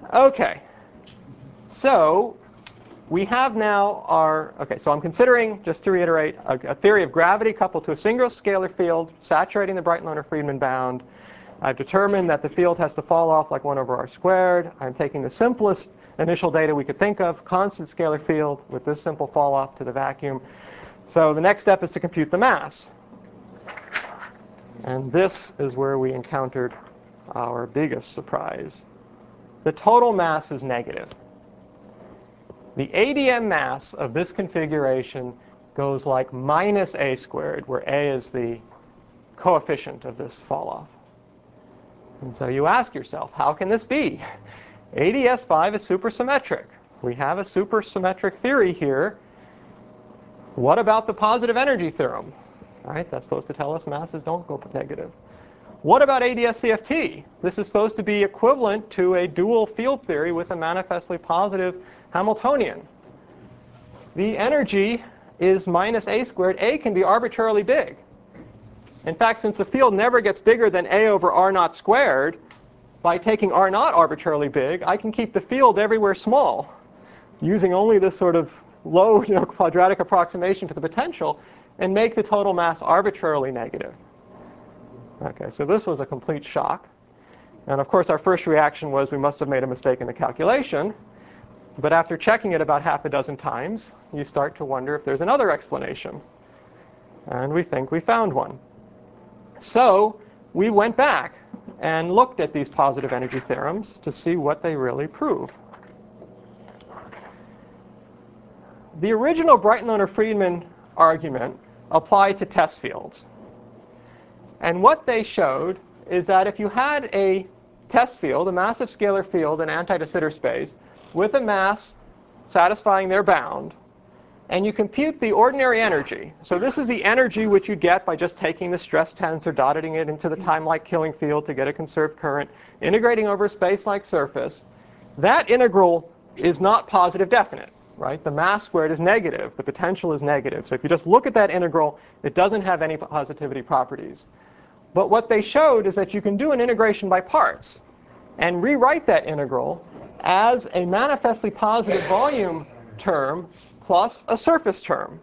Okay, so we have now our, okay, so I'm considering, just to reiterate, a theory of gravity coupled to a single scalar field saturating the Brightloner-Friedman bound. I've determined that the field has to fall off like 1 over r squared. I'm taking the simplest initial data we could think of, constant scalar field with this simple fall off to the vacuum. So the next step is to compute the mass. And this is where we encountered our biggest surprise. The total mass is negative. The ADM mass of this configuration goes like minus a squared, where a is the coefficient of this fall off. And so you ask yourself, how can this be? AdS5 is supersymmetric. We have a supersymmetric theory here. What about the positive energy theorem? All right, that's supposed to tell us masses don't go negative. What about AdS-CFT? This is supposed to be equivalent to a dual field theory with a manifestly positive Hamiltonian. The energy is minus a squared. A can be arbitrarily big. In fact, since the field never gets bigger than a over r naught squared, by taking r naught arbitrarily big, I can keep the field everywhere small, using only this sort of low quadratic approximation to the potential, and make the total mass arbitrarily negative. Okay, so this was a complete shock. And of course, our first reaction was we must have made a mistake in the calculation. But after checking it about half a dozen times, you start to wonder if there's another explanation. And we think we found one. So we went back and looked at these positive energy theorems to see what they really prove. The original Brightloner-Friedman argument applied to test fields. And what they showed is that if you had a test field, a massive scalar field in anti-de Sitter space, with a mass satisfying their bound, and you compute the ordinary energy. So this is the energy which you get by just taking the stress tensor, dotting it into the time-like killing field to get a conserved current, integrating over a space-like surface. That integral is not positive definite, right? The mass squared is negative. The potential is negative. So if you just look at that integral, it doesn't have any positivity properties. But what they showed is that you can do an integration by parts and rewrite that integral as a manifestly positive volume term plus a surface term.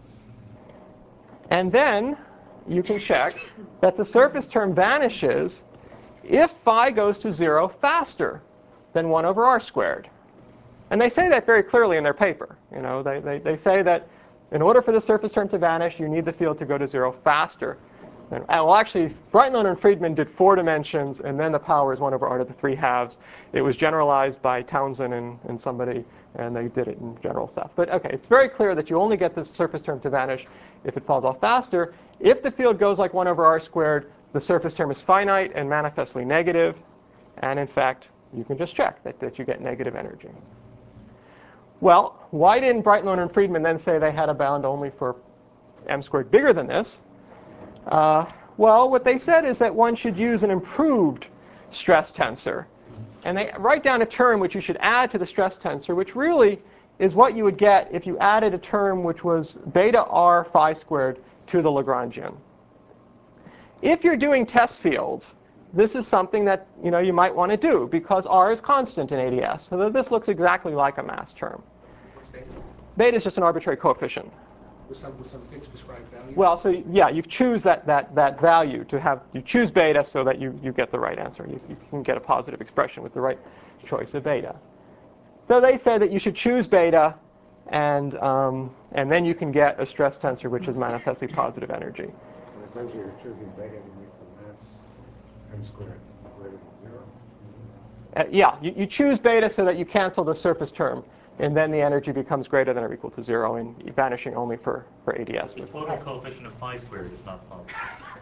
And then you can check that the surface term vanishes if phi goes to 0 faster than 1 over r squared. And they say that very clearly in their paper. They say that in order for the surface term to vanish, you need the field to go to 0 faster. Well, actually, Brightloner and Friedman did 4 dimensions, and then the power is 1 over r to the 3/2. It was generalized by Townsend and somebody, and they did it in general stuff. But OK, it's very clear that you only get this surface term to vanish if it falls off faster. If the field goes like 1 over r squared, the surface term is finite and manifestly negative. And in fact, you can just check that you get negative energy. Well, why didn't Brightloner and Friedman then say they had a bound only for m squared bigger than this? Well, what they said is that one should use an improved stress tensor. And they write down a term which you should add to the stress tensor, which really is what you would get if you added a term which was beta r phi squared to the Lagrangian. If you're doing test fields, this is something that you might want to do, because r is constant in AdS. So this looks exactly like a mass term. What's beta? Beta is just an arbitrary coefficient. With some fixed prescribed value? Well, so yeah, you choose that value to have. You choose beta so that you get the right answer. You can get a positive expression with the right choice of beta. So they say that you should choose beta, and then you can get a stress tensor which is manifestly positive energy. So essentially, you're choosing beta to make the mass m squared greater than 0? Yeah, you choose beta so that you cancel the surface term, and then the energy becomes greater than or equal to 0, and vanishing only for AdS. The total coefficient of phi squared is not positive.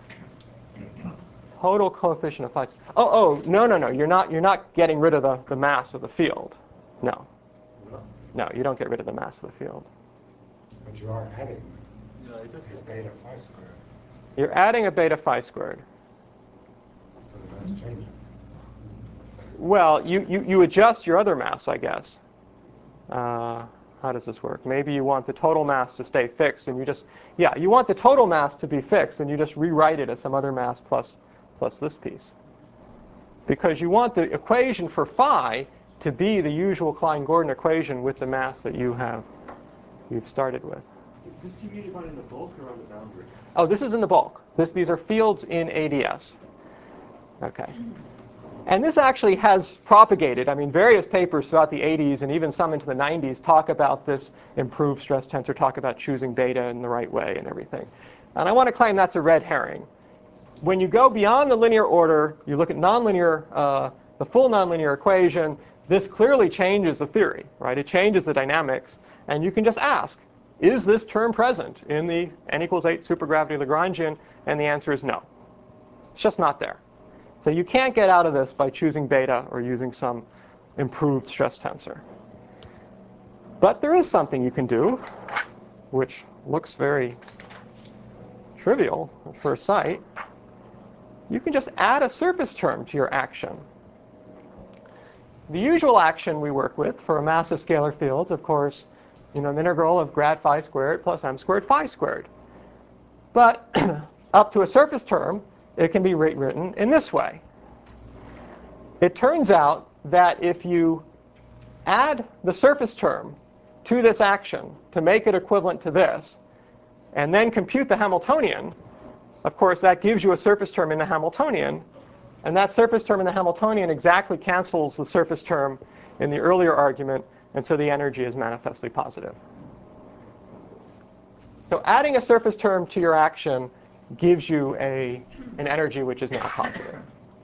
Total coefficient of phi. No. You're not getting rid of the mass of the field. No. No, you don't get rid of the mass of the field. But you are adding it does. a beta phi squared. You're adding a beta phi squared. So the mass changes. Well, you adjust your other mass, I guess. How does this work? Maybe you want the total mass to stay fixed, and you want the total mass to be fixed, and you just rewrite it as some other mass plus this piece. Because you want the equation for phi to be the usual Klein-Gordon equation with the mass that you've started with. Is this TB defined in the bulk or on the boundary? Oh, this is in the bulk. These are fields in ADS. Okay. And this actually has propagated. I mean, various papers throughout the 80s and even some into the 90s talk about this improved stress tensor, talk about choosing beta in the right way and everything. And I want to claim that's a red herring. When you go beyond the linear order, you look at nonlinear, the full nonlinear equation, this clearly changes the theory, right? It changes the dynamics. And you can just ask, is this term present in the n equals 8 supergravity Lagrangian? And the answer is no. It's just not there. So you can't get out of this by choosing beta or using some improved stress tensor. But there is something you can do, which looks very trivial at first sight. You can just add a surface term to your action. The usual action we work with for a massive scalar field, of course, an integral of grad phi squared plus m squared phi squared. But up to a surface term, it can be rewritten in this way. It turns out that if you add the surface term to this action to make it equivalent to this, and then compute the Hamiltonian, of course, that gives you a surface term in the Hamiltonian. And that surface term in the Hamiltonian exactly cancels the surface term in the earlier argument. And so the energy is manifestly positive. So adding a surface term to your action gives you an energy which is now positive.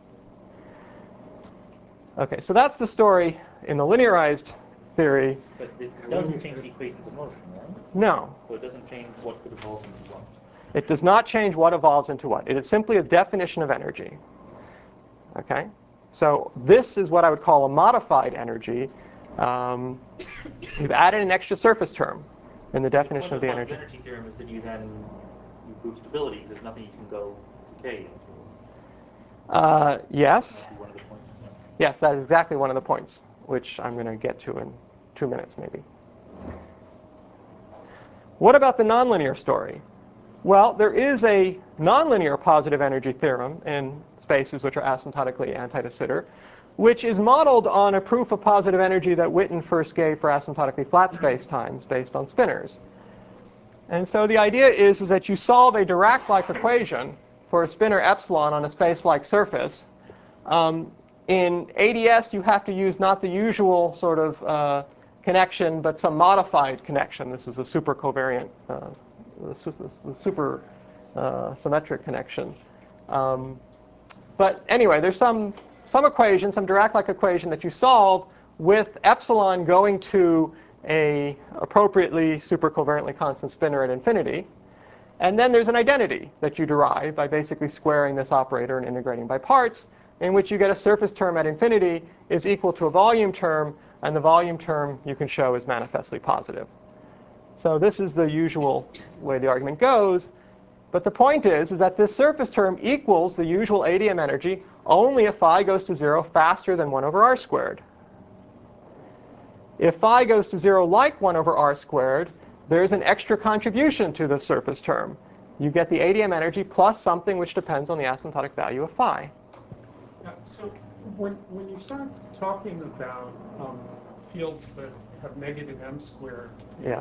OK, so that's the story in the linearized theory. But it doesn't change the equations of motion, right? No. So it doesn't change what could evolve into what? It does not change what evolves into what. It is simply a definition of energy. OK? So this is what I would call a modified energy. You've added an extra surface term in the definition of the energy. The energy theorem is that you then improve stability. There's nothing you can go decay into. Yes. That might be one of the points. Yes, that is exactly one of the points, which I'm going to get to in 2 minutes, maybe. What about the nonlinear story? Well, there is a nonlinear positive energy theorem in spaces which are asymptotically anti de Sitter, which is modeled on a proof of positive energy that Witten first gave for asymptotically flat spacetimes based on spinors. And so the idea is that you solve a Dirac-like equation for a spinor epsilon on a space-like surface. In ADS, you have to use not the usual sort of connection, but some modified connection. This is the super covariant, the super symmetric connection. But anyway, there's some equation, some Dirac-like equation that you solve with epsilon going to a appropriately super covariantly constant spinor at infinity. And then there's an identity that you derive by basically squaring this operator and integrating by parts, in which you get a surface term at infinity is equal to a volume term, and the volume term you can show is manifestly positive. So this is the usual way the argument goes. But the point is that this surface term equals the usual ADM energy only if phi goes to 0 faster than 1 over r squared. If phi goes to 0 like 1 over r squared, there's an extra contribution to the surface term. You get the ADM energy plus something which depends on the asymptotic value of phi. So when you start talking about fields that have negative m squared, Yeah.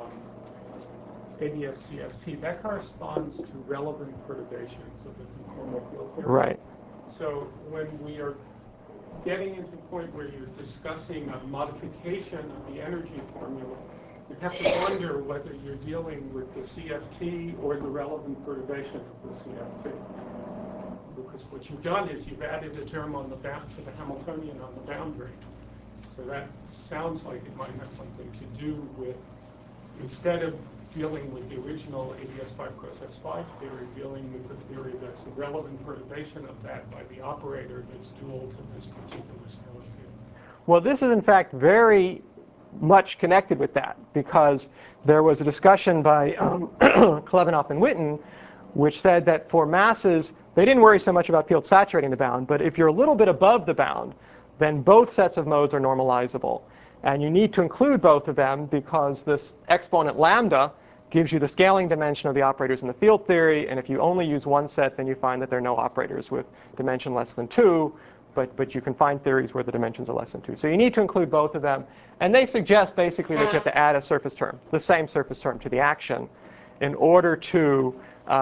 ADS CFT, that corresponds to relevant perturbations of the conformal field theory. Right. So when we are getting into a point where you're discussing a modification of the energy formula, you have to wonder whether you're dealing with the CFT or the relevant perturbation of the CFT. Because what you've done is you've added a term on the to the Hamiltonian on the boundary. So that sounds like it might have something to do with, instead of dealing with the original ADS5 cross S5 theory, dealing with the theory that's a relevant perturbation of that by the operator that's dual to this particular scalar field. Well, this is in fact very much connected with that, because there was a discussion by Klebanov and Witten which said that for masses, they didn't worry so much about fields saturating the bound, but if you're a little bit above the bound, then both sets of modes are normalizable. And you need to include both of them because this exponent lambda gives you the scaling dimension of the operators in the field theory, and if you only use one set, then you find that there are no operators with dimension less than 2, but you can find theories where the dimensions are less than 2. So you need to include both of them. And they suggest basically that you have to add a surface term, the same surface term to the action, in order to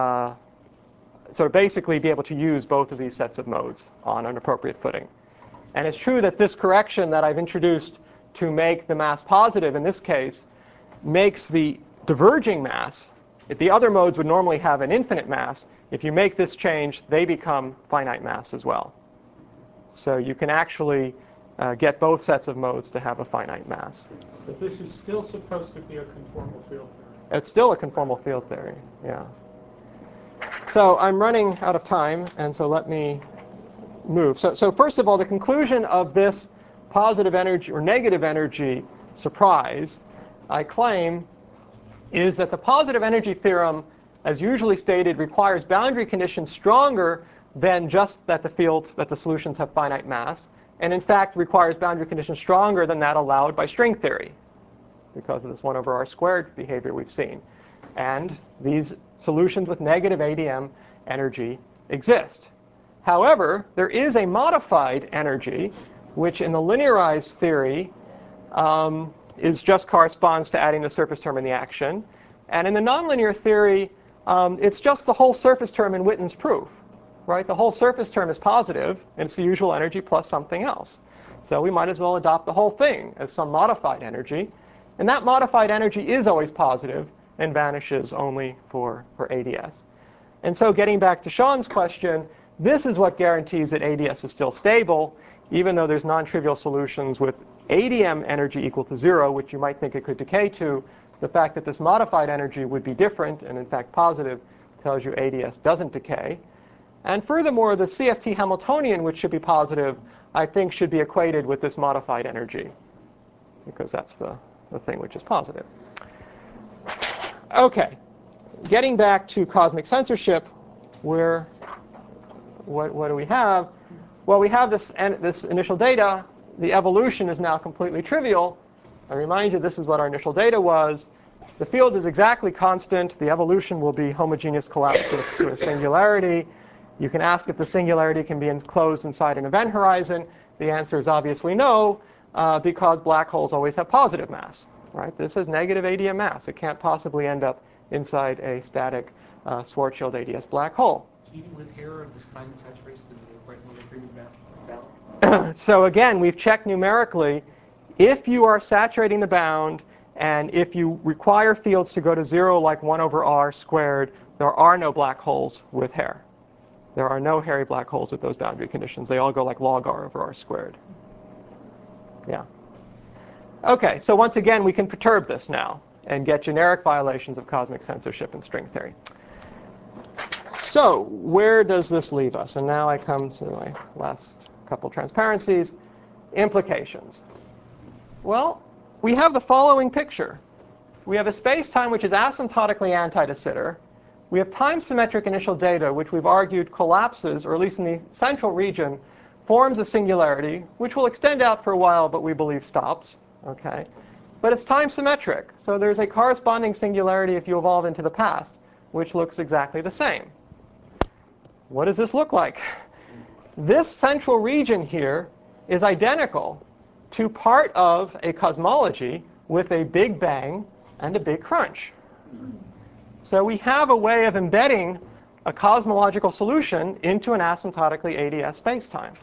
sort of basically be able to use both of these sets of modes on an appropriate footing. And it's true that this correction that I've introduced to make the mass positive in this case makes the diverging mass, if the other modes would normally have an infinite mass, if you make this change, they become finite mass as well. So you can actually get both sets of modes to have a finite mass. But this is still supposed to be a conformal field theory. It's still a conformal field theory, yeah. So I'm running out of time, and so let me move. So first of all, the conclusion of this positive energy or negative energy surprise, I claim, is that the positive energy theorem, as usually stated, requires boundary conditions stronger than just that the solutions have finite mass, and in fact requires boundary conditions stronger than that allowed by string theory, because of this 1 over r squared behavior we've seen. And these solutions with negative ADM energy exist. However, there is a modified energy, which in the linearized theory just corresponds to adding the surface term in the action. And in the nonlinear theory, it's just the whole surface term in Witten's proof. Right? The whole surface term is positive, and it's the usual energy plus something else. So we might as well adopt the whole thing as some modified energy. And that modified energy is always positive and vanishes only for ADS. And so getting back to Sean's question, this is what guarantees that ADS is still stable, even though there's non-trivial solutions with ADM energy equal to 0, which you might think it could decay to. The fact that this modified energy would be different, and in fact positive, tells you ADS doesn't decay. And furthermore, the CFT Hamiltonian, which should be positive, I think should be equated with this modified energy, because that's the thing which is positive. OK, getting back to cosmic censorship, what do we have? Well, we have this initial data. The evolution is now completely trivial. I remind you, this is what our initial data was. The field is exactly constant. The evolution will be homogeneous collapse to a singularity. You can ask if the singularity can be enclosed inside an event horizon. The answer is obviously no, because black holes always have positive mass. Right? This is negative ADM mass. It can't possibly end up inside a static Schwarzschild ADS black hole. Even with hair of this kind that saturates the bound? So again, we've checked numerically. If you are saturating the bound, and if you require fields to go to 0 like 1 over r squared, there are no black holes with hair. There are no hairy black holes with those boundary conditions. They all go like log r over r squared. Yeah. OK, so once again, we can perturb this now and get generic violations of cosmic censorship in string theory. So where does this leave us? And now I come to my last couple transparencies. Implications. Well, we have the following picture. We have a space-time which is asymptotically anti-de Sitter. We have time-symmetric initial data, which we've argued collapses, or at least in the central region, forms a singularity, which will extend out for a while, but we believe stops. Okay? But it's time-symmetric. So there's a corresponding singularity if you evolve into the past, which looks exactly the same. What does this look like? This central region here is identical to part of a cosmology with a big bang and a big crunch. So we have a way of embedding a cosmological solution into an asymptotically ADS spacetime.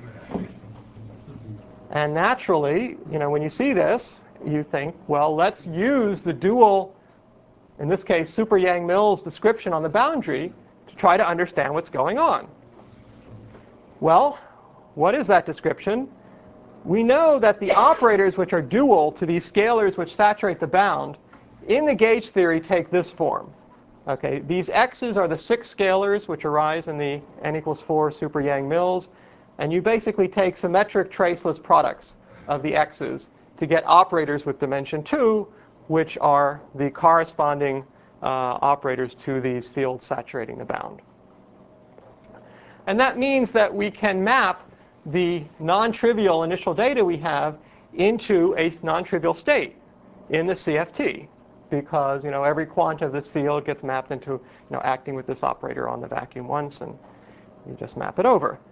And naturally, when you see this, you think, well, let's use the dual, in this case, Super-Yang-Mills description on the boundary to try to understand what's going on. Well, what is that description? We know that the operators which are dual to these scalars which saturate the bound in the gauge theory take this form. Okay, these x's are the 6 scalars which arise in the n equals 4 Super-Yang-Mills. And you basically take symmetric traceless products of the x's to get operators with dimension 2, which are the corresponding operators to these fields saturating the bound. And that means that we can map the non-trivial initial data we have into a non-trivial state in the CFT, because every quanta of this field gets mapped into acting with this operator on the vacuum once, and you just map it over.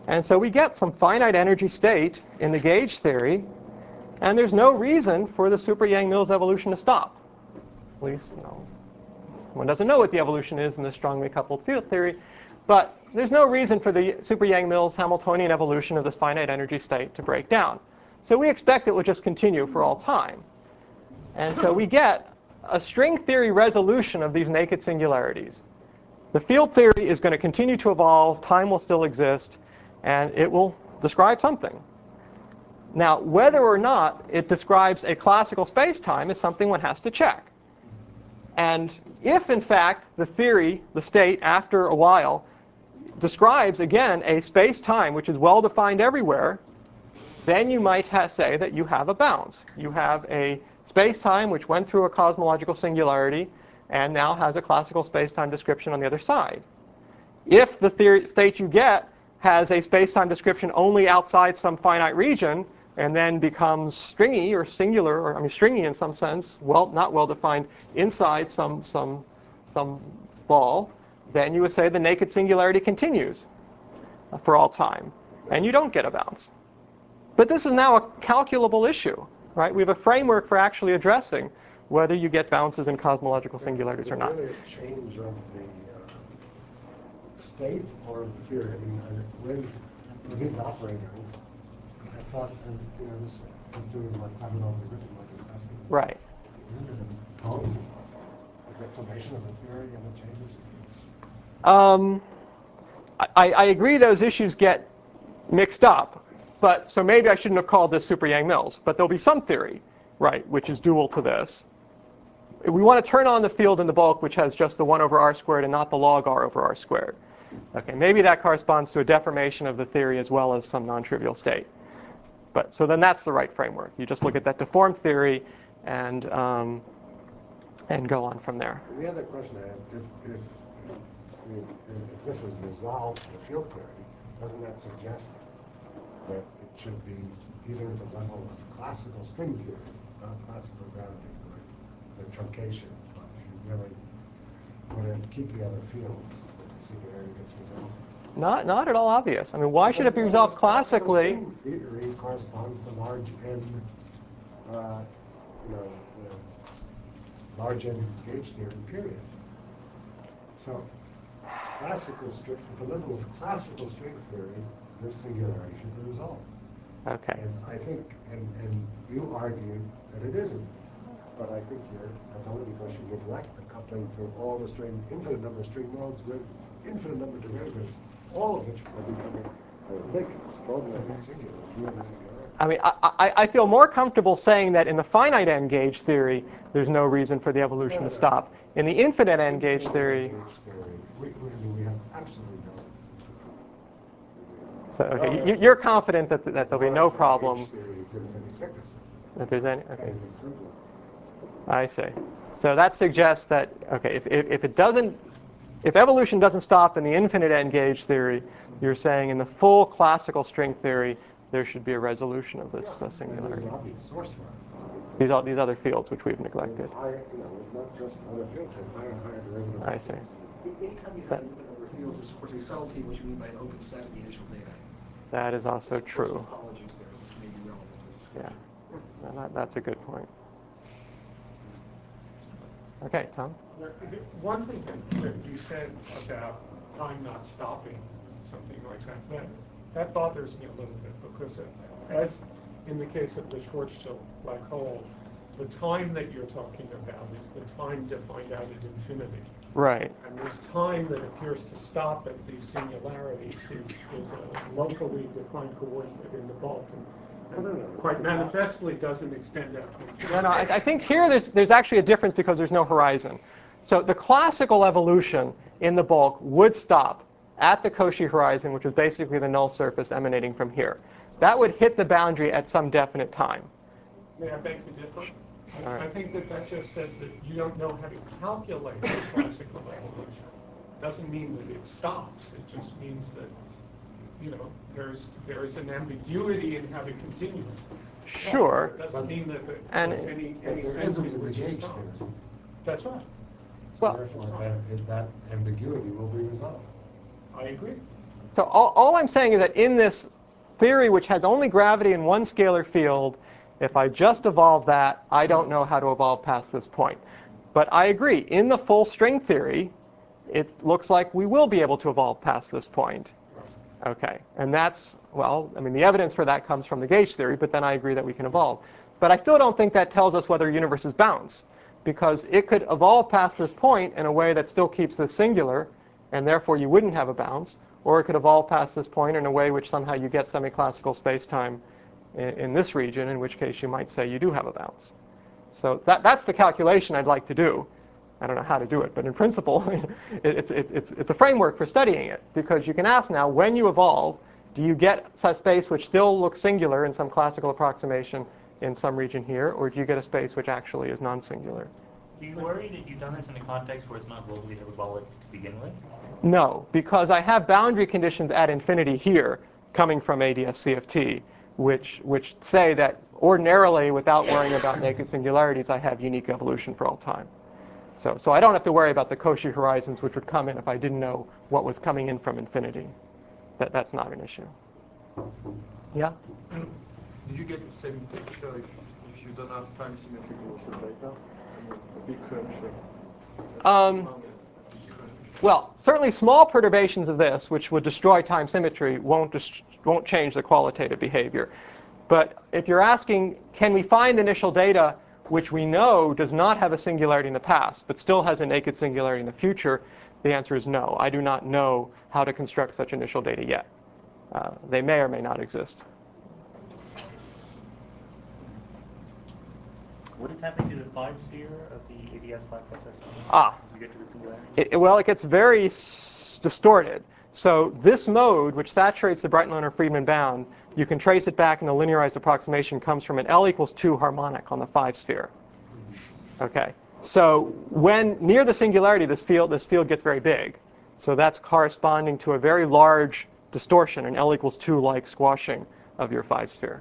And so we get some finite energy state in the gauge theory, and there's no reason for the super Yang-Mills evolution to stop. At least, one doesn't know what the evolution is in the strongly coupled field theory, but there's no reason for the super Yang-Mills Hamiltonian evolution of this finite energy state to break down. So we expect it will just continue for all time. And so we get a string theory resolution of these naked singularities. The field theory is going to continue to evolve, time will still exist, and it will describe something. Now, whether or not it describes a classical space-time is something one has to check. And if, in fact, the theory, the state, after a while, describes, again, a space-time which is well-defined everywhere, then you might say that you have a bounce. You have a space-time which went through a cosmological singularity and now has a classical space-time description on the other side. If the theory state you get has a space-time description only outside some finite region and then becomes stringy or singular, or I mean stringy in some sense, not well-defined inside some ball, then you would say the naked singularity continues for all time, and you don't get a bounce. But this is now a calculable issue, right? We have a framework for actually addressing whether you get bounces in cosmological singularities or not. Is it really a change of the state or the theory? I mean, with these operators, I thought, this is doing like Pavlov logarithm, like it's asking. Right. Isn't it both a deformation of the theory and a change of state? I agree those issues get mixed up. But so maybe I shouldn't have called this super Yang-Mills. But there'll be some theory, right, which is dual to this. We want to turn on the field in the bulk, which has just the 1 over r squared and not the log r over r squared. Okay, maybe that corresponds to a deformation of the theory as well as some non-trivial state. But so then that's the right framework. You just look at that deformed theory and go on from there. And the other question I have, if this is resolved in the field theory, doesn't that suggest that it should be even at the level of classical string theory, not classical gravity, right? The truncation. But if you really want to keep the other fields, the singularity gets resolved. Not at all obvious. I mean, why should it be resolved classically? String theory corresponds to large n, large n gauge theory. Period. So, classical string at the level of classical string theory, this singularity should be resolved. Okay. And I think, and you argue that it isn't, but I think that's only because you neglect the coupling through all the infinite number of string modes with infinite number of derivatives, all of which are becoming big, extraordinarily singular. I mean, I feel more comfortable saying that in the finite n gauge theory, there's no reason for the evolution to stop. In the infinite n gauge theory, we have absolutely no. so okay, you're confident that there'll be no problem. That there's any. Okay. I see. So that suggests that if evolution doesn't stop in the infinite n gauge theory, you're saying in the full classical string theory there should be a resolution of this singularity. These other fields which we've neglected. Not just other fields, but higher and higher derivatives. I see. Anytime you have an infinite field, there's of course a subtlety which you mean by an open set of the initial data. That is also true. Topologies there which may be relevant. Yeah, well, that's a good point. Okay, Tom? One thing that you said about time not stopping, something like that bothers me a little bit because as in the case of the Schwarzschild black hole, the time that you're talking about is the time defined out at infinity. Right. And this time that appears to stop at these singularities is a locally defined coordinate in the bulk. And quite manifestly doesn't extend out to infinity. No, I think here there's actually a difference because there's no horizon. So the classical evolution in the bulk would stop at the Cauchy horizon, which is basically the null surface emanating from here. That would hit the boundary at some definite time. May I beg to differ? Right. I think that just says that you don't know how to calculate the classical evolution. Doesn't mean that it stops. It just means that there's an ambiguity in how to continue. Sure. It doesn't mean that there's any there sense isn't in a which it gauge stops. theory. That's right. So therefore, that ambiguity will be resolved. I agree. So all I'm saying is that in this theory, which has only gravity in one scalar field, if I just evolve that, I don't know how to evolve past this point. But I agree, in the full string theory, it looks like we will be able to evolve past this point. Okay, and that's, well, I mean, the evidence for that comes from the gauge theory, but then I agree that we can evolve. But I still don't think that tells us whether universes bounce, because it could evolve past this point in a way that still keeps this singular, and therefore you wouldn't have a bounce, or it could evolve past this point in a way which somehow you get semi-classical space-time in this region, in which case you might say you do have a bounce. So that's the calculation I'd like to do. I don't know how to do it, but in principle, it's a framework for studying it, because you can ask now, when you evolve, do you get a space which still looks singular in some classical approximation in some region here, or do you get a space which actually is non-singular? Do you worry that you've done this in a context where it's not globally hyperbolic to begin with? No, because I have boundary conditions at infinity here coming from ADS-CFT, which say that ordinarily, without worrying about naked singularities, I have unique evolution for all time. So I don't have to worry about the Cauchy horizons, which would come in if I didn't know what was coming in from infinity. That's not an issue. Yeah? Do you get the same picture if you don't have time symmetric initial data? I mean, a big crunch. Well, certainly small perturbations of this, which would destroy time symmetry, won't change the qualitative behavior. But if you're asking, can we find initial data which we know does not have a singularity in the past, but still has a naked singularity in the future, the answer is no. I do not know how to construct such initial data yet. They may or may not exist. What is happening to the 5 sphere of the ADS 5 plus S? Ah. You get to the singularity? Well, it gets very distorted. So this mode, which saturates the Breitner-Friedman bound, you can trace it back in the linearized approximation, comes from an L equals 2 harmonic on the 5 sphere. Okay. So when near the singularity, this field gets very big. So that's corresponding to a very large distortion, an L equals 2 like squashing of your 5 sphere.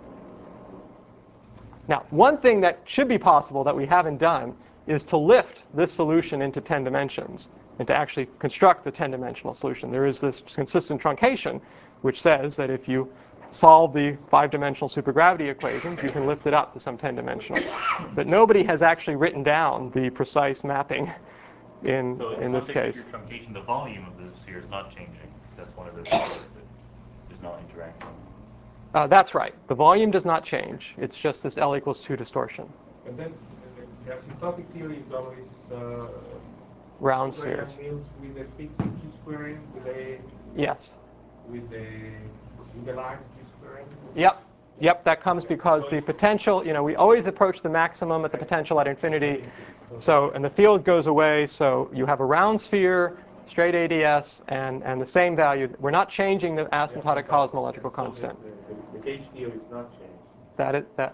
Now, one thing that should be possible that we haven't done is to lift this solution into 10 dimensions and to actually construct the 10-dimensional solution. There is this consistent truncation, which says that if you solve the 5-dimensional supergravity equations, you can lift it up to some 10-dimensional. But nobody has actually written down the precise mapping in this case. So in your truncation, the volume of the sphere is not changing, because that's one of the things that is not interacting. That's right. The volume does not change. It's just this L equals 2 distortion. And then the asymptotic theory is always Round spheres. With the fixed Q squaring, Yes. with the line Q squaring. Yep, that comes because the potential, we always approach the maximum at the potential at infinity. So, and the field goes away, so you have a round sphere, straight ADS, and the same value. We're not changing the asymptotic cosmological constant. The gauge theory is not changed.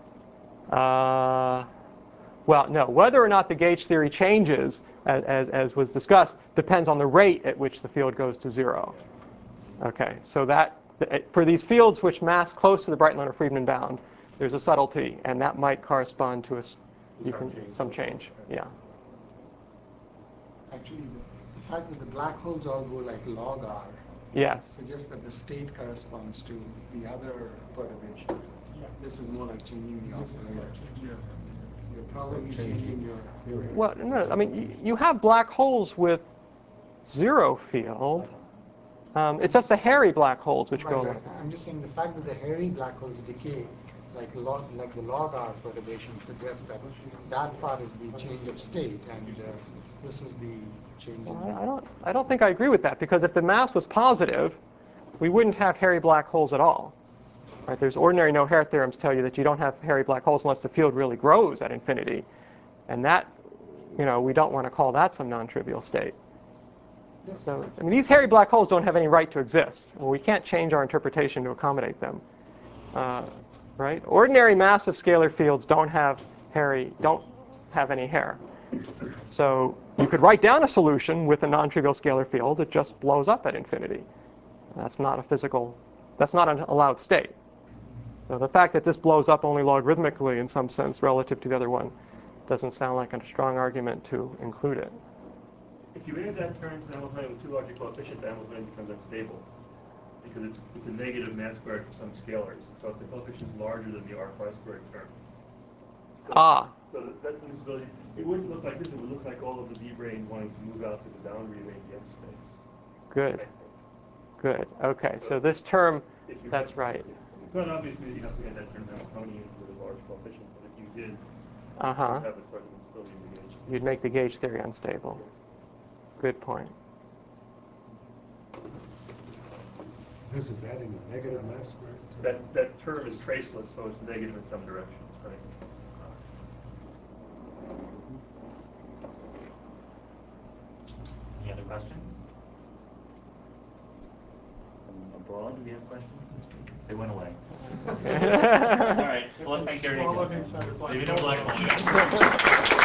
Well, no. Whether or not the gauge theory changes, as was discussed, depends on the rate at which the field goes to 0. Okay, so that for these fields which mass close to the Breitner-Friedman bound, there's a subtlety, and that might correspond to some change. Yeah. Actually, the fact that the black holes all go like log R Yes. suggests that the state corresponds to the other perturbation. Yeah. This is more like changing the This is operator. not changing. So you're probably changing your... Well, no. I mean, you have black holes with 0 field. It's just the hairy black holes which go Right. like that. I'm just saying the fact that the hairy black holes decay, like the log R perturbation, suggests that that part is the change of state, and this is the change in... Well, I don't think I agree with that, because if the mass was positive, we wouldn't have hairy black holes at all. Right? There's ordinary no-hair theorems tell you that you don't have hairy black holes unless the field really grows at infinity, and that, we don't want to call that some non-trivial state. So, I mean, these hairy black holes don't have any right to exist. Well, we can't change our interpretation to accommodate them. Right? Ordinary massive scalar fields don't have any hair. So you could write down a solution with a non-trivial scalar field that just blows up at infinity. That's not an allowed state. So the fact that this blows up only logarithmically in some sense relative to the other one doesn't sound like a strong argument to include it. if you add that term to the Hamiltonian with too large a coefficient, the Hamiltonian becomes unstable because it's a negative mass squared for some scalars. So if the coefficient is larger than the r phi squared term. So that's an instability. It wouldn't look like this. It would look like all of the B brane wanting to move out to the boundary of ABS space. Good. Good. Okay. So this term, that's right. But obviously, you have to get that term Hamiltonian with a large coefficient. But if you did, you would have a sort of instability in the gauge. You'd make the gauge theory unstable. Good point. This is adding a negative mass squared. That term is traceless, so it's negative in some directions, right? Any other questions? From abroad, do we have questions? They went away. All right. Well, thank you. Maybe no black hole.